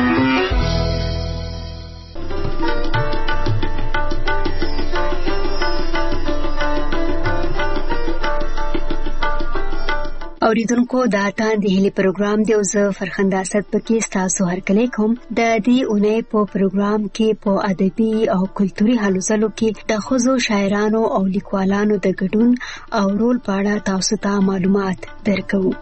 اوریدونکو دا تاندې هلي پروګرام دی او زه فرخنده اسد پکې تاسو هرکلی کوم. د دې اونۍ په پروګرام کې په ادبي او کلتوري هلو ځلو کې د خزو شاعرانو او لیکوالانو د ګډون او رول په اړه تاسو ته معلومات درکوو.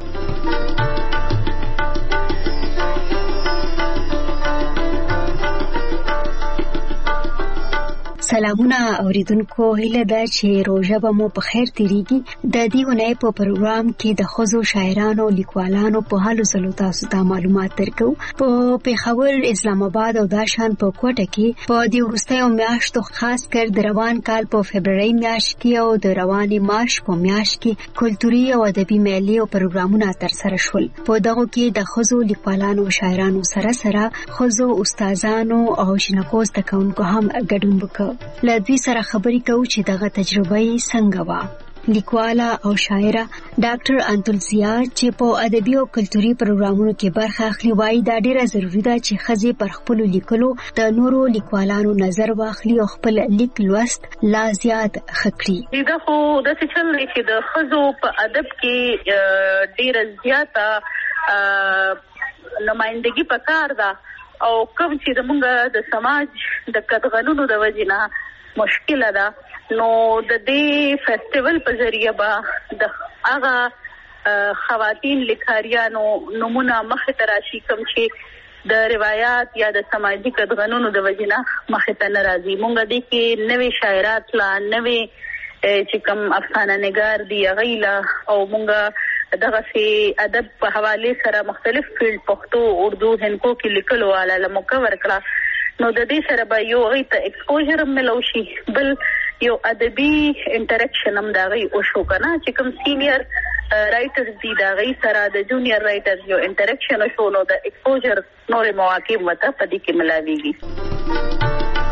سلامونه اوریدونکو، هیله ده چې روژه به مو په خیر تیریږي. د دې اونۍ په پروګرام کې د خزو شاعرانو او لیکوالانو په هلو ځلو تاسو ته معلومات درکو. په پیښور، اسلام آباد او داشان په کوټه کې په دې وروستیو میاشتو خاص کر د روان کال په فبرवरी میاشت کې او د رواني مارچ په میاشت کې کلتوري او ادبي میلې او پروګرامونه ترسره شول. په دغه کې د خزو لیکوالانو او شاعرانو سره خزو استادانو او شنکو زدهکوونکو هم ګډون وکړ. له دوی سره خبرې کوو چې دغه تجربه یې څنګه وه. لیکواله او شاعره ډاکټر انتولزیا چې په ادبي او کلتوري پروګرامونو کې برخه اخلي وایي دا ډیره ضروری ده چې ښځې پر خپلو لیکلو د نورو لیکوالانو نظر واخلي او خپل لیک لوست لا زیات ښه کړي. دا خو داسې چل دی چې د ښځو په ادب کې ډیره زیاته نمائندګي پکار ده او کوم چې زمونږ د سماج د قدغنونو د وجې نه مشکله ده. نو د دې فیسټیول په ذریعہ به د هغه خواتین لیکاریانو نمونه مخې ته راشي کوم چې د روایت یا د سماجي قدغنونو د وجې نه مخې ته نه راځي. مونږ دې کې نوې شاعرات لا نوې چې کوم افسانه نگار دی غیلا او مونږ دغه سي ادب په حواله سره مختلف فیلډ پښتو، اردو، هندکو کې لیکلو والا لمکور کړه. نو د دې سره به یو غي ته ایکسپوژر ملو شي، بل یو ادبي انټریکشن هم دا غي او شو کنه چې کوم سینیئر رائټرز دي دا غي سره د جونیئر رائټرز یو انټریکشن شو نو د ایکسپوژر نورې مواقع مته پدې کې ملاويږي.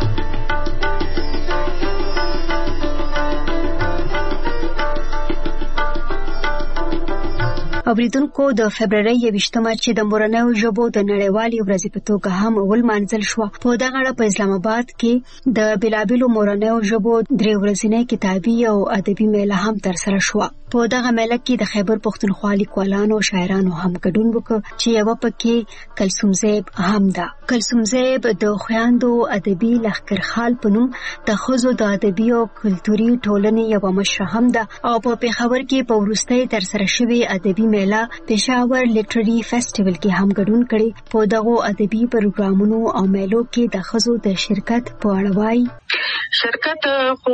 اوریدونکو د فبرवरी 28 چې د مورنیو ژبو د نړیوالې ورځې په توګه هم ولمانځل شو. په دغه اړه په اسلام آباد کې د بلابلو مورنیو ژبو 3 ورځنۍ کتابي او ادبي میله هم ترسره شو. په دغه میله کې د خیبر پښتونخوا لیکوالانو او شاعرانو هم ګډون وکړ چې یو پکې کلثوم زیب هم ده. کلثوم زیب د خویندو ادبي لښکرخال په نوم د ښځو د ادبي او کلتوري ټولنې یوه مشره هم ده او په پېښور کې په وروستۍ ترسره شوې ادبي میله پېښور لیټرري فیسټیول کې هم ګډون کړی. په دغو ادبي پروګرامونو او میلو کې د ښځو د شرکت په اړه وایي. شرکت خو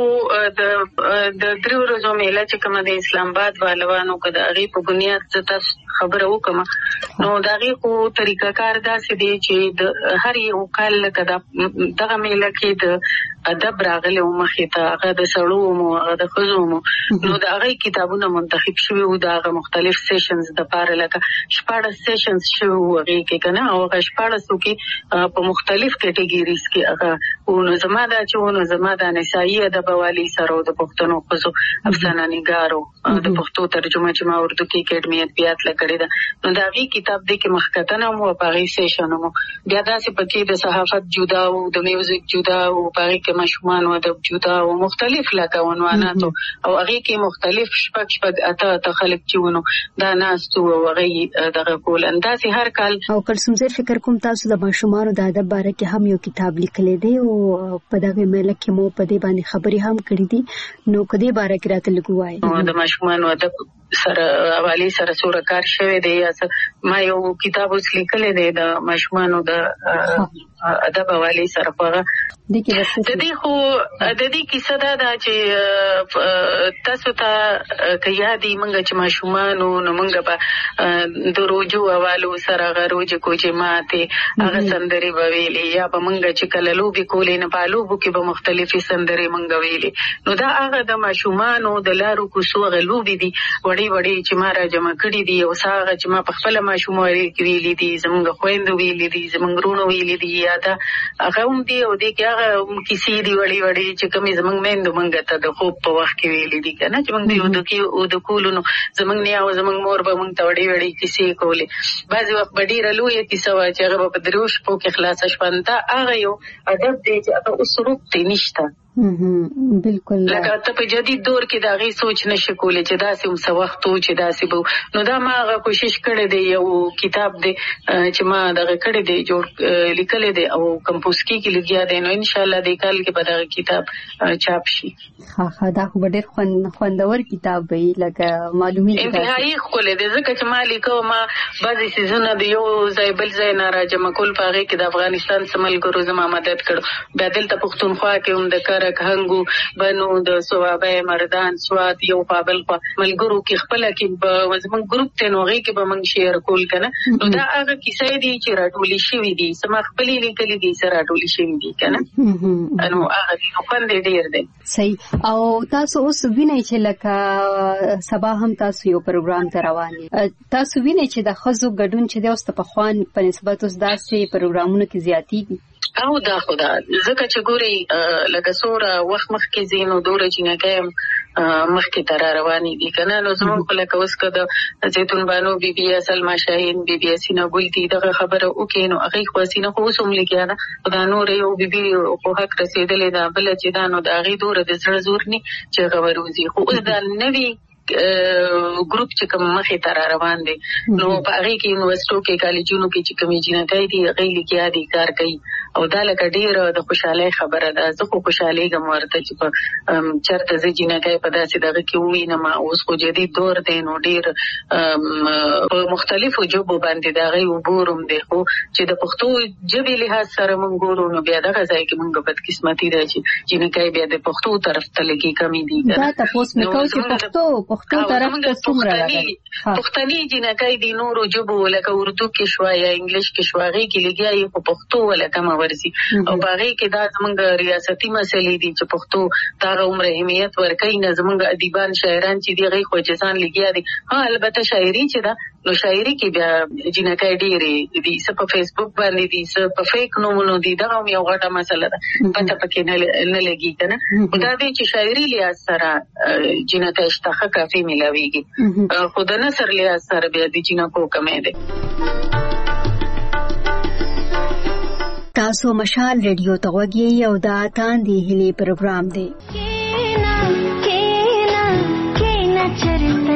د 3 ورځو میله چې کومه د اسلام آباد والوانو که د هغې په بنیاد زه تاسو خبره وکړم نو د هغې خو طریقه کار داسې دی چې د هر یو کال لکه دغه میله کې د ادب راغلی و مخې ته هغه د سړو مو هغه د ښځو مو نو د هغې کتابونه منتخب شوي وو د هغه مختلف سیشنز دپاره لکه 14 سیشنز شوي وو هغې کې که نه او هغه 14 کې په مختلف کټګریز کې هغه نو زما دا چې نو زما د نسایي ادب والي سره د پښتنو ښځو افسانه نګارو د پښتو ترجمه چې ما اردو کې اکیډمي ادبیات لکړې ده نو د هغې کتاب دی کې مخکتنه مو په هغې سیشن مو بیا داسې پکې د صحافت جدا و د میوزیک جدا و په هغې کې ماشومان ادب جدا و مختلف لکه عنواناتو او هغې کې مختلف شپږ اته خلک چې ونو دا ناست و هغې دغه کول همداسې هر کال. او کلثوم زیب فکر کوم تاسو د ماشومانو د ادب باره کې هم یو کتاب لیکلی دی او په دغه میله کې مو په دې باندې خبرې هم کړې دي نو که دې باره کې راته لږ ووایئ. د ماشومانو ادب سره حوالې سره سوره کار شوی دی یا ما یو کتاب اوس لیکلی دی د ماشومانو د ادب حوالې سره په هغه د دې خو د دې کیسه دا ده چې تاسو ته که یاد وي موږ چې ماشومانو نو موږ به د روجو حوالو سره هغه روجې کوجې ماتې هغه سندرې به ویلې یا به موږ چې کله لوبې کولې نه په لوبو کې به مختلفې سندرې موږ ویلې نو دا هغه د ماشومانو د لارو کوڅو هغه لوبې دي وړې چې ما را جمع کړي دي او هغه چې ما په خپله ماشوموالي کې ویلي دي زموږ خویندو ویلي دي زموږ وروڼو ویلي دي یا دا هغه هم دي او دې کې هغه کیسې دي وړې چې کومې زموږ میندو موږ ته د خوب په وخت کې ویلي دي که نه چې موږ د کولو نو زموږ نیا او زموږ مور به موږ ته وړې کیسې کولې بعضې وخت به ډېره لویه کیسه وه چې هغه به په 3 شپو کې خلاصه شوه دا هغه یو ادب دی چې هغه اوس روپ دی نشته بالکل لکه ته په جدید دور کې د هغې سوچ نشي کولی چې داسې هم څه وخت و چې داسې به نو دا ما هغه کوشش کړی دی یو کتاب دی چې ما دغه کړی دی جوړ لیکلی دی او کمپوز کېږي لګیا دی نو انشاءالله دې کال کې به دغه کتاب چاپ شي. ښه دا خو به ډېر خوندور کتاب وي لکه معلومېږي انتهایي ښکلی دی ځکه چې ما لیکه ما بعضې څیزونه د یو ځای بل ځای نه راجمع کول په هغې کې د افغانستان څه ملګرو زما مدد کړو بیا دلته پښتونخوا کې هم د هنګو بنو د سوابه مردان سوات یو پابل خوا ملګرو کې خپله کې زموږ ګروپ ته نو هغې کې به موږ شیر کول که نه نو دا هغه کیسې دي چې راټولې شوي دي څه ما خپلې لیکلي دي څه راټولې شوي دي که نه نو هغه دي نو خوند یې ډېر دی. صحیح او تاسو اوس وینئ چې لکه سبا هم تاسو یو پروګرام ته روان یې تاسو وینئ چې د ښځو ګډون چې دی اوس د پخوا په نسبت اوس داسې پروګرامونو کې زیاتېږي او دا خو دا ځکه چې ګورئ لکه څومره وخت مخکې ځي نو دومره جینکۍ هم مخکې ته را روانې دي که نه نو زموږ خو لکه اوس که د زیتون بانو بي بي سلما شاهین بي بي حسینه ګل دي دغه خبره وکړي نو هغې خو حسینه خو اوس هم لګیا ده خو دا نوره یو بي بي خو حق رسېدلې ده بله چې دا نو د هغې دوره د زړه زور نه چې هغه وروځي خو اوس دا نوي ګروپ چې کوم مخې ته را روان دی نو په هغې کې یونیورسټو کې کالجونو کې چې کومې جینکۍ دي هغې لګیا دي کار کوي او دا لکه ډېره د خوشحالۍ خبره ده زه خو خوشحالېږم ورته چې په چېرته زه جینکۍ په داسې دغه کې ووینم اوس خو جدید دور دی نو ډېر په مختلفو ژبو باندې د هغې وګورم دی خو چې د پښتو ژبې لحاظ سره موږ ګورو نو بیا دغه ځای کې موږ بدقسمتي ده چې جینکۍ بیا د پښتو طرف ته لږې کمې دي دا تپوس مې کوو چې پښتو طرف ته څومره راغلي پښتني جینکۍ دي نورو ژبو لکه اردو کې شوه یا انګلیش کې شوه هغې کې لګیا یې خو پښتو وله کمه ورځي او په هغې کې دا زموږ ریاستي مسلې دي چې پښتو ته هغه عمره اهمیت ورکوي نه زموږ ادیبان شاعران چې دي هغې خو جزان لګیا دي ها البته شاعري چې ده نو شاعري کې بیا جینکۍ ډېرې دي څه په فیسبوک باندې دي څه په فیک نومونو دي دغه هم یو غټه مسله ده پته پکې نه لګي که نه خو دا دی چې شاعري لحاظ سره جینکۍ شته ښه کافي ملاویږي خو د نثر لحاظ سره بیا د جینکو کمی دی. تاسو مشال ریډیو ته غوږ یې او دا تاندې هیلې پروګرام دی.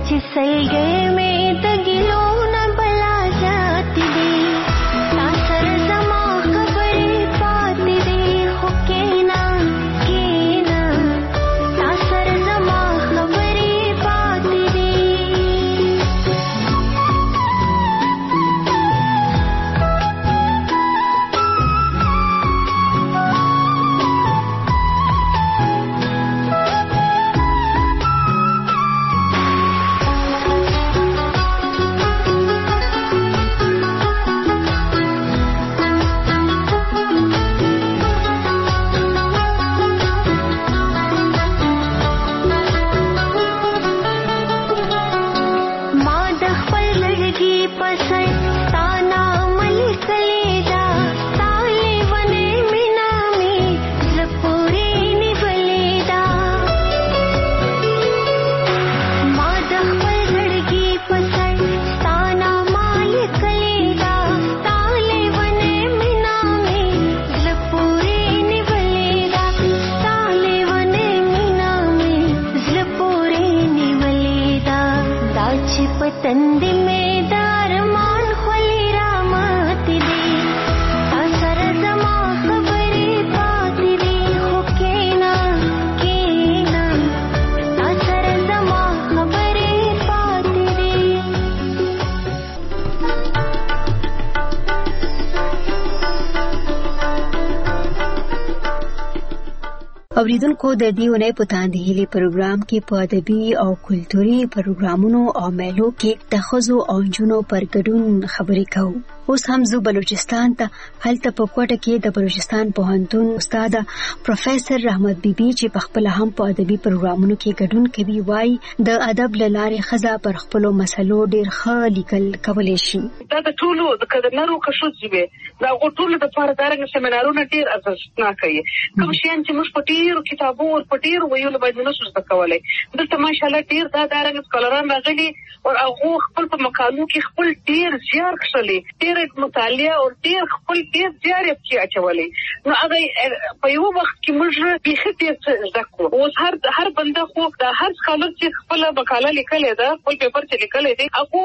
اوریدونکو د دې ونې په تاندې هلي پروګرام کې په ادبي او کلتوري پروګرامونو او میلو کې د ښځو او نجونو پر ګډون خبرې کوو. اوس هم زه بلوچستان ته هلته په کوټه کې د بلوچستان پوهنتون استاد پروفیسور رحمت بیبي چې په خپل هم په ادبي پروګرامونو کې ګډون کوي وایي د ادب له لارې ښځه پر خپلو مسلو ډېر ښه لیکل کولی شي. دا د ټولو د نرو ښځو وي دا ټولو دپاره دارنګه سیمینارونه ډېر ارزښتناکه وي. کوم شیان چې موږ په ډېرو کتابو ور په ډېرو ویلو باندې نشو زده کولی دلته ماشاءالله ډېر دا دارنګه سکالران راغلي او هغو خپل په مقالو کې خپل ډېر زیار کښلی ډېر مطالعه او ډېر خپل ډېر زیار یې پکې اچولی نو هغه په یو وخت کې موږ بیخي ډېر څه زده کړو. اوس هر بنده خو د هر سکالر چې خپله مقاله لیکلی ده خپل پیپر چې لیکلی دی هغو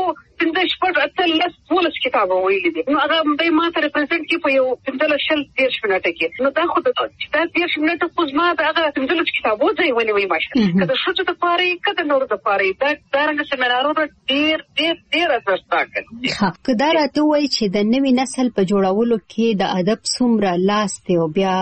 15-12 کتابه ویلي دي نو هغه دی ما ته ریپرزنټ کړي په یو 15-20 منټه کې نو دا خو د 20 منټه خو زما د هغه 15 کتابو ځای ونیوي ماشاءالله که د ښځو دپاره یې که د نورو دپاره یې دارنګه سیمینارونه ډېر ارزښتناک دي. که دا راته ووایي چې د نوي نسل په جوړولو کې د ادب څومره لاس دی او بیا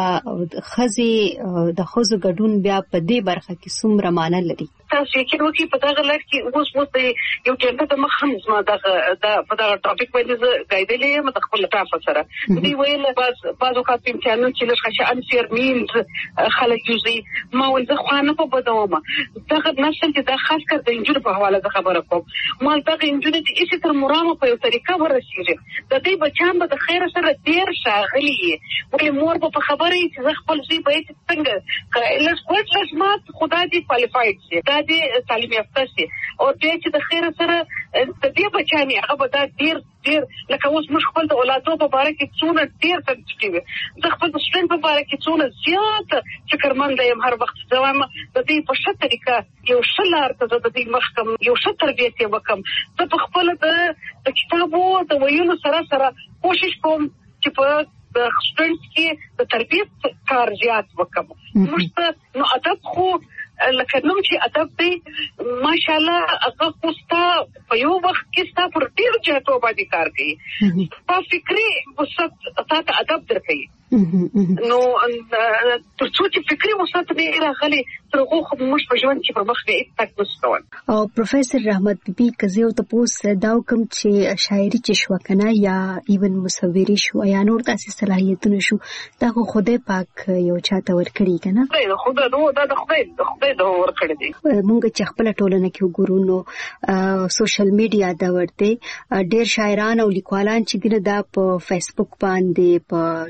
د ښځو ګډون بیا په دې برخه کې څومره معنا لري؟ تاسو یقین وکړئ په دغه لړ کې اوس یو ټینټه د مخ هم زما په دغه ټاپک باندې زه ګایدلې یم د خپل ټاپ سره دوی ویل بعض اوقات په امتحانونو کې لږ ښه انسیر مینز خلک یوزي ما ویل زه خوا نه په بدومه دغه نسل چې دا خاص کر د انجونو په حواله زه خبره کوم ما دغه انجونې چې هېڅ تر مرامه په یو طریقه ورسېږي د دوی بچیان به د خیره سره ډېر ښاغلي یي ولې مور به په خبره یي چې زه خپل زوی به یې څنګه لږ مات خو دا دې کوالیفاید شي دا دې تعلیم یافته شي او بیا چې د خیره سره د دې بچیانې هغه به دا ډېر لکه اوس موږ خپل د اولادو په باره کې څونه ډېر سنسټیټیو یم زه خپل د سټوډنټ په باره کې څونه زیاته فکرمنده یم هر وخت زه وایم د دوی په ښه طریقه یو ښه لار ته زه د دوی مخ کړم یو ښه تربیت یې وکړم زه په خپله د کتابو د ویلو سره کوشش کوم چې په د سټوډنټس کې د تربیت کار زیات وکړم موږ ته نو ادب خو لکه نوم چې ادب دی ماشاءالله هغه خو ستا په یو وخت کې ستا پر ډېرو جهتو باندې کار کوي په فکري وسط تا ته ادب درکوي نو تر څو چې فکري وسط نه راغلی تر هغو خو موږ په ژوند کې پر مخ نه تګ نشو کولی. او پروفیسور رحمت بیبي که زه یو تپوس دا وکړم چې شاعري چې شوه که نه یا ایون مصوري شوه یا نور داسې صلاحیتونه شو دا خو خدای پاک یو چاته ورکړي که نه دا د خدای ورکړی دی. مونږ چې خپله ټولنه کې وګورو نو سوشل میډیا دور دی ډېر شاعران او لیکوالان چې دي دا په فیسبوک باندې په ټویټر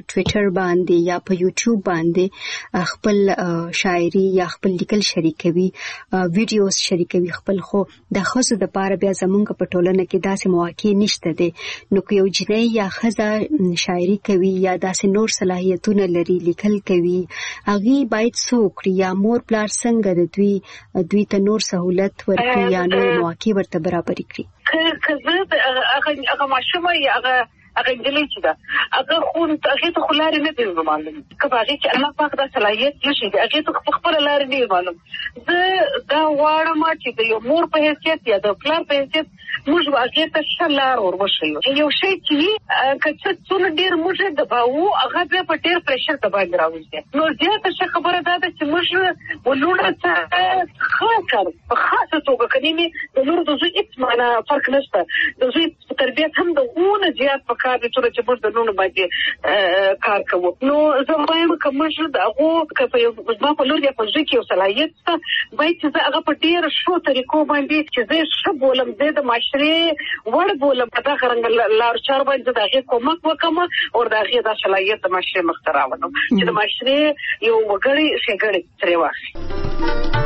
ټویټر باندې یا په یوټیوب باندې خپل شاعري یا خپل لیکل شریکوي، ویډیوز شریکوي خپل، خو د خاصو د پاره بیا زمونږ په ټولنه کې داسې مواقع نشته دي. نو که یو جنۍ یا ښځه شاعري کوي یا داسې نور صلاحیتونه لري، لیکل کوي، هغه باید څه وکړي یا مور پلار څنګه د دوی ته نور سہولت ورکړي یا نور مواقع ورته برابر کړي؟ که هغه ماشومه یا هغه انجلۍ چې ده هغه خو هغې ته خو لارې نه دي معلوم، که په هغې کې الله پاک دا صلاحیت نشي دی، هغې ته په خپله لارې نه وي معلوم. زه دا غواړم چې د یو مور په حیثیت یا د پلار په حیثیت موږ هغې ته ښه لار ور وښیو. یو شی چې که څه څونه ډېر موږ دباوو هغه بیا په ډېر پرېشر د باندې راوځي. نو زیاته ښه خبره دا ده چې موږ ولوڼو ته ښه کار په خاصه توګه که نه د لور د زوی هېڅ معنا فرق نشته، د زوی په تربیت هم د اونه زیات په کار دي چې موږ د لوڼو باندې کار کوو. نو زه وایم که موږ د هغو که په زما په لور یا په زوی کې یو صلاحیت شته، باید چې زه هغه په ډېر ښو طریقو باندې چې زه یې ښه بولم، زه د معاشرې وړ بولم، په دغه رنګه لارو چارو باندې زه د هغې کومک وکړم او د هغې دا صلاحیت د معاشرې مخ ته راولم چې د معاشرې یو وګړی ښېګړی ترې واخلي.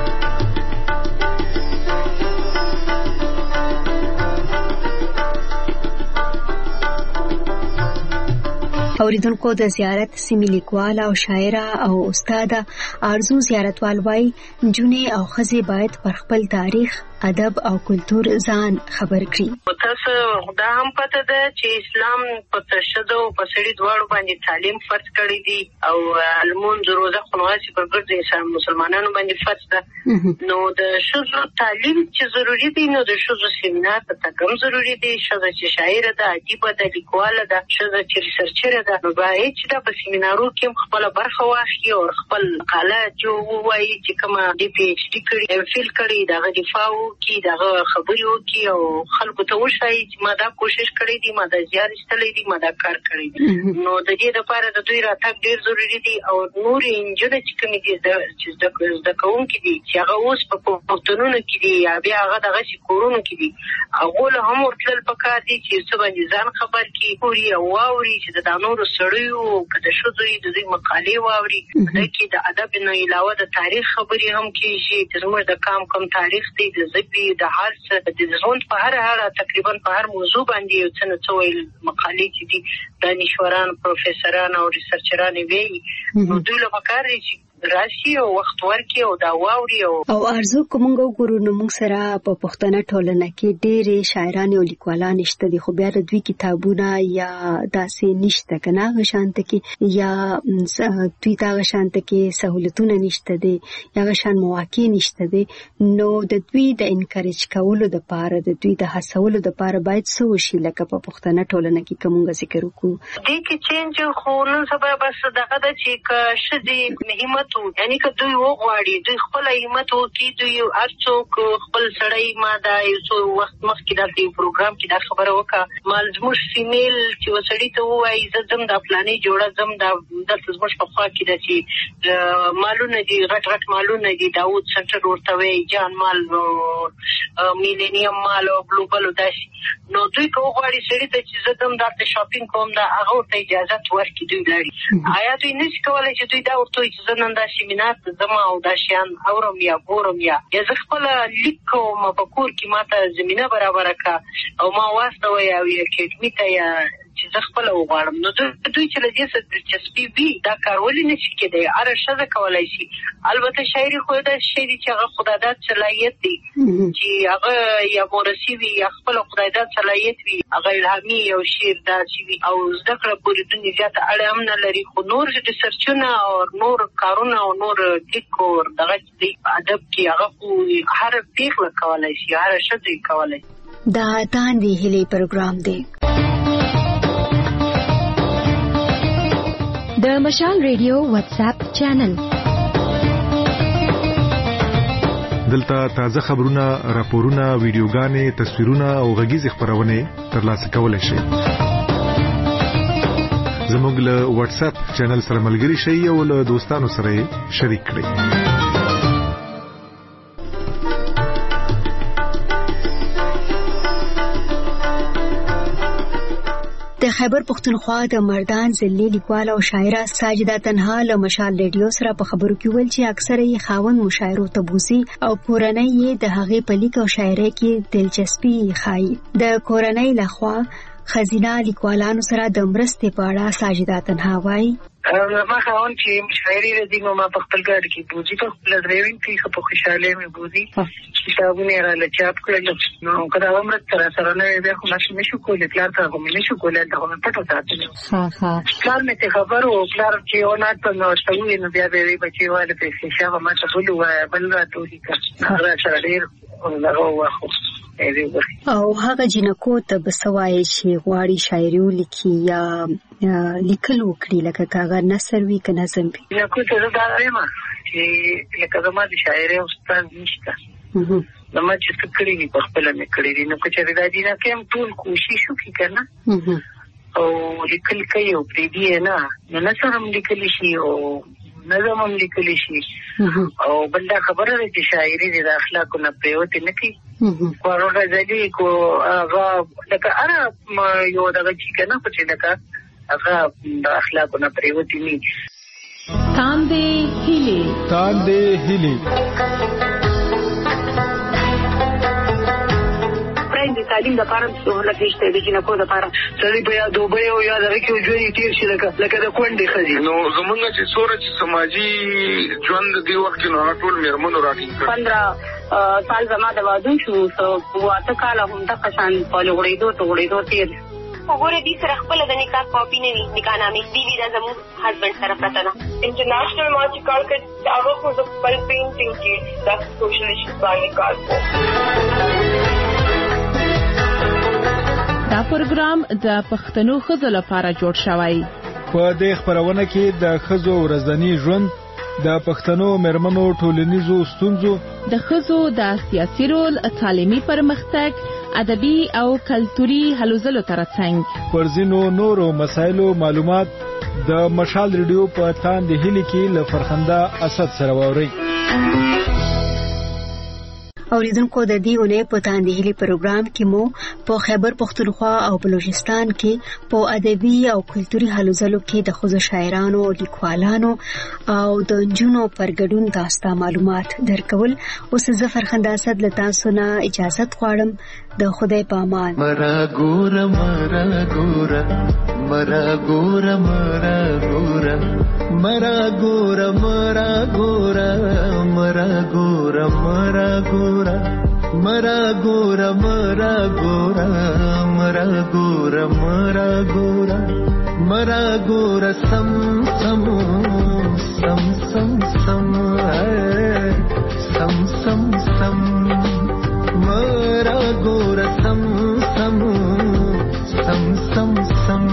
اوریدونکو د زیارت سیمې لیکواله او شاعره او استاده ارزو زیارتوال وایي نجونې او ښځې باید پر خپل تاریخ، ادب او کلتور ځان خبر کړي. تاسو دا هم پته ده چې اسلام په ښځو او په سړي دواړو باندې تعلیم فرض کړی دی او لمونځ روزه خو نواسي پر ګرد انسان مسلمانانو باندې فرض ده. نو د ښځو تعلیم چې ضروري دی، نو د ښځو سیمینار ته تګ هم ضروري دی. ښځه چې شاعره ده، ادیبه ده، لیکواله ده، ښځه چې ریسرچره ده، نو باید چې دا په سیمینارو کې هم خپله برخه واخلي او خپل مقاله ووایي چې کومه ډي پي ایچ ډي کړي، ایم فیل کړي، د هغه دفاع وکړي، د هغه خبرې وکړي او خلکو ته وښایي چې ما دا کوشش کړی دی، ما دا زیار ایستلی دی، ما دا کار کړی دی. نو د دې دپاره د دوی راتګ ډېر ضروري دی. او نورې نجونې چې کومې دي چې زده کوونکي دي چې هغه اوس په پوهنتونونو کې دي یا بیا هغه دغسې کورونو کې دي، هغو له هم ورتلل پکار دي چې څه باندې ځان خبر کړي، ګوري او واوري چې د دا نورو سړیو که د ښځو د دوی مقالې واوري. دې کې د ادب نه علاوه د تاریخ خبرې هم کېږي چې زموږ د کم تاریخ دی، د ژبې، د هر څه، د ژوند په هر تقریبا په هر موضوع باندې یو څه نه څه ویل مقالې چې دي دانشوران، پروفیسران او ریسرچران ویلي. نو دوی له پکار دي چې راشي او وخت ورکړي او دا واوري. او ارزو کومنګ وګورو نو موږ سره په پښتنه ټولنه کې ډېرې شاعران او لیکوالان شته دي، خو بیا د دوی کتابونه یا داسې نشته کنه هغه شانته کې، یا دوی ته هغه شانته کې سہولتونه نشته دي یا هغه شان مواقع نشته دي. نو د دوی د انکریج کولو دپاره، د دوی د هڅولو دپاره باید څه وشي؟ لکه په پښتنه ټولنه کې که موږ ذکر وکړو دې کې چینج خو نن سبا بس دغه ده چې که ښځې همت یعنی که دوی وغواړي، دوی خپل همت وکړي، دوی هر څوک خپل سړی. ما دا یو څو وخت مخکې دلته یو پروګرام کې دا خبره وکړه، ما زموږ فیمیل چې یو سړي ته ووایي زه ځم دا فلانۍ جوړه ځم دلته زموږ په خوا کې ده چې مالونه دي، غټ مالونه دي، داود سنټر ورته وایي، جان مال، میلینیم مال او ګلوبل او داسې. نو دوی که وغواړي سړي ته چې زه ځم دلته شاپینګ کوم، دا هغه ورته اجازت ورکړي، دوی لاړي. آیا دوی نشي کولی چې دوی دا ورته وایي چې زه نن دا سیمینار ته ځم او دا شیان اورم یا ګورم یا زه خپله لیک کوم په کور کې ماته زمینه برابره کړه او ما واستوئ او اکیډمي ته یا چې زه خپله وغواړم. نو دوی چې له دې سره دلچسپي وي دا کار ولې نشي کېدی؟ هره ښځه کولی شي. البته شاعري خو داسې شی دی چې هغه خدایداد صلاحیت دی چې هغه یا مورثي وي یا خپله خدایداد صلاحیت وي، هغه الهامي یو شعر داسې وي او زده کړه پورې دومره زیاته اړه هم نه لري. خو نور ریسرچونه او نور کارونه او نور لیک او دغه چې دی په ادب کې هغه خو هره پېغله کولی شي، هره ښځه کولی شي. دا تاندې هیلې پروګرام دی. د مشال ریډیو واتس اپ چینل دلته تازه خبرونه، راپورونه، ویډیوګانې، تصویرونه او غږیز خبرونه ترلاسه کولای شئ. زموږ له واتس اپ چینل سره ملګري شئ او له دوستانو سره شریک کړئ. د خیبر پښتونخوا د مردان ضلعي لیکوال او شاعره ساجده تنها له مشال ریډیو سره په خبرو کې ویل چې اکثره یې خاوند مشاعرو ته بوزي او کورنۍ یې د هغې په لیک او شاعرۍ کې دلچسپي ښایي. د کورنۍ لخوا خزینه لیکوالانو سره د مرستې په اړه ساجده تنها وایي. ما خاون چې شاعري راځي نو ما په خپل ګاډي کې بوزي، په خپل ډرایوینګ کې په خوشاله مې بوزي. کتابونه را لچاپ کړل نو کله عمر سره نه بیا خو نشو کولای، پلار ته هم نشو کولای، دا هم پټو ساتل. پلار مې ته خبرو پلار چې اونات په نو شتوي نو بیا به بچي واله په شاوه ما ته بولو بل راتو دي کا سره ډیر ورغو واخو. او هغه جنکو ته بسوای چې غواړي شاعري ولیکي یا لیکل وکړي لکه کاغذ نثر وی که نظم وي. جنکو ته دا وایم چې لکه زما د شاعري استاد نشته، زما چې څه کړي دي په خپله مې کړي دي، نو که چېرې دا جنکې هم ټول کوشش وکړي که نه او لیکل کوي او پرېږدي یې نه، نو نثر هم لیکلی شي او نظم هم لیکلی شي. او بل دا خبره ده چې شاعري د اخلاقو نه پرېوتې نه کوي. خو هغه غزلي کو هغه لکه هره یو دغه چې که نه خو چې لکه هغه د اخلاقو نه پرېوتې نه. تاندې هیلې د تعلیم لپاره سهولت نشته د جنکو لپاره. سړی په یا دوبۍ او یا دغه کې ژوند تیر شي لکه د کونډې ښځې. نو زمونږ چې څومره چې سماجي ژوند دې وخت کې نو هغه ټول مېرمنو راټینګ کړ. 15 سال زما د واده شو، 8 کاله همدغه شان په لوړېدو تیر. وګوره دې سره خپله د نکاح کاپي نه وي، نکاح نامې دې وي دا زموږ هسبنډ سره پرته ده. انټرنیشنل ما چې کار کوي هغه خو د خپل پینټینګ کې د سوشل ایشوز باندې کار کوي. دا پروګرام د پښتنو ښځو لپاره جوړ شوی. په دې خبرونه کې د ښځو ورځنی ژوند، د پښتنو مېرمنو ټولنیزو ستونزو، د ښځو د سیاسي رول، تعلیمي پرمختګ، ادبي او کلتوري هلو ځلو ترڅنګ پر ځینو نورو مسایلو معلومات د مشال ریډیو په تاندې هیلې کې له فرخنده اسد سره واورئ. اوریدونکو د دې اونۍ په تاندې هیلې پروګرام کې مو په خیبر پښتونخوا او بلوچستان کې په ادبي او کلتوري هلو ځلو کې د ښځو شاعرانو او لیکوالانو او د نجونو پر ګډون تاسو معلومات درکول. اوس زه فرخنده اسد له تاسو نه اجازه غواړم. د خدای په امان. مرا ګوره مرا ګوره مرا ګوره مرا ګوره مرا ګوره مرا ګوره مرا ګوره مرا ګوره مرا ګوره مرا ګوره مرا ګوره مرا ګوره مرا ګوره سم سم سم سم سم سم سم سم مرا ګوره سم سم سم سم سم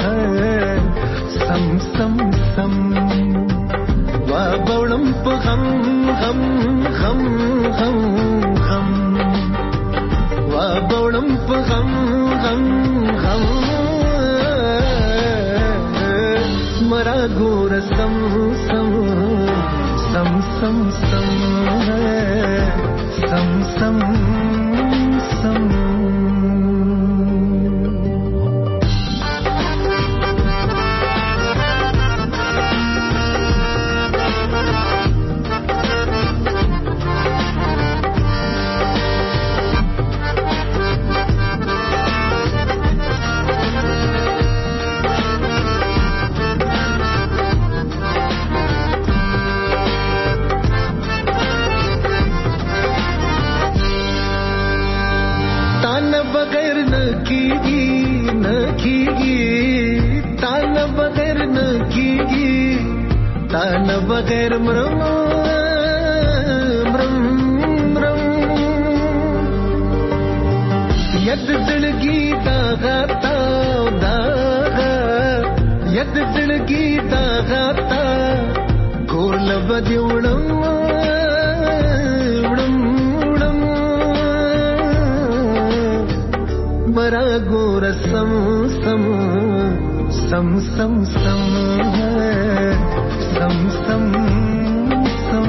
سم سم سم وا بولم په غم غم غم غم غم وا بولم په غم غم غم مرا ګوره سم سم سم سم سم سم سم سم बगैर मरम मरम मरम यद दिलगी दागा दागा यद दिलगी दागा ता गोल बदिवड़म उड़म उड़म मरा गोर सम सम सम सम सम सम सम सम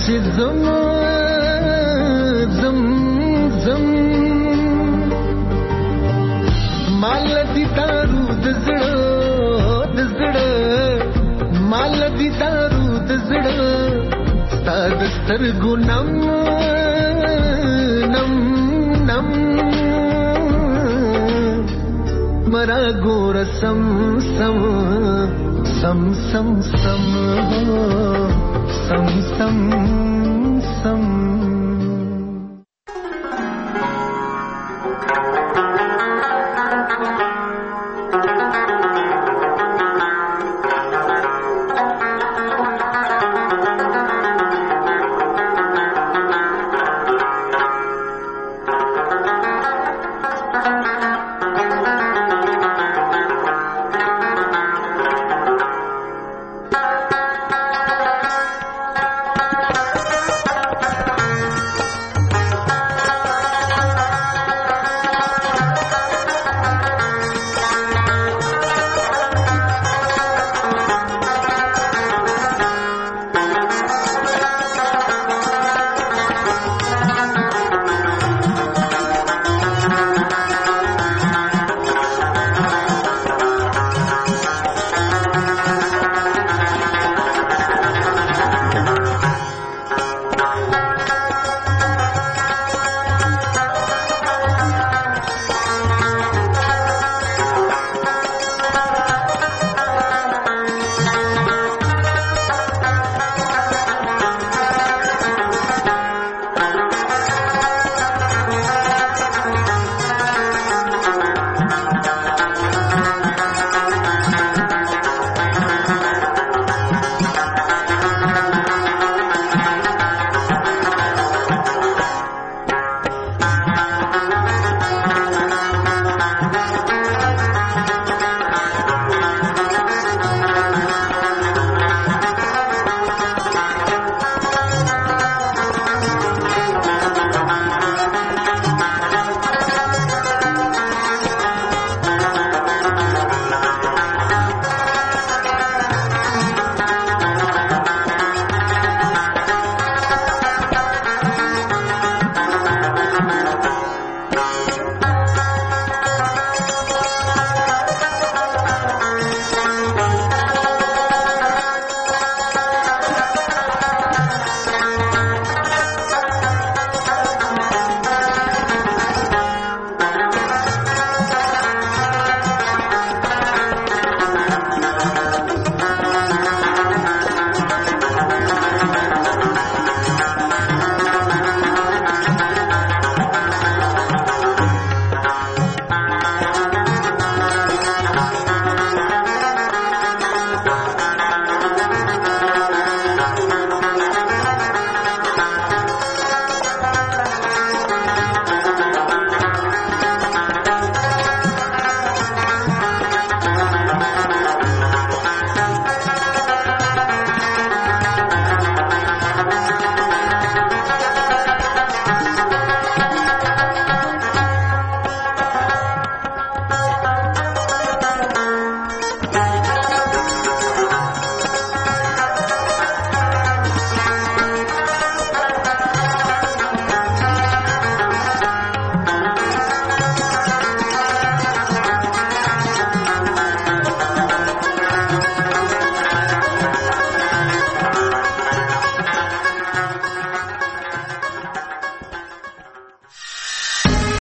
چې زم زم زم مال دي دارو د زړه مال دي دارو د زړه ستاد سترګو نم نم نم مرا ګور سم سم سم سم سم سم سم سم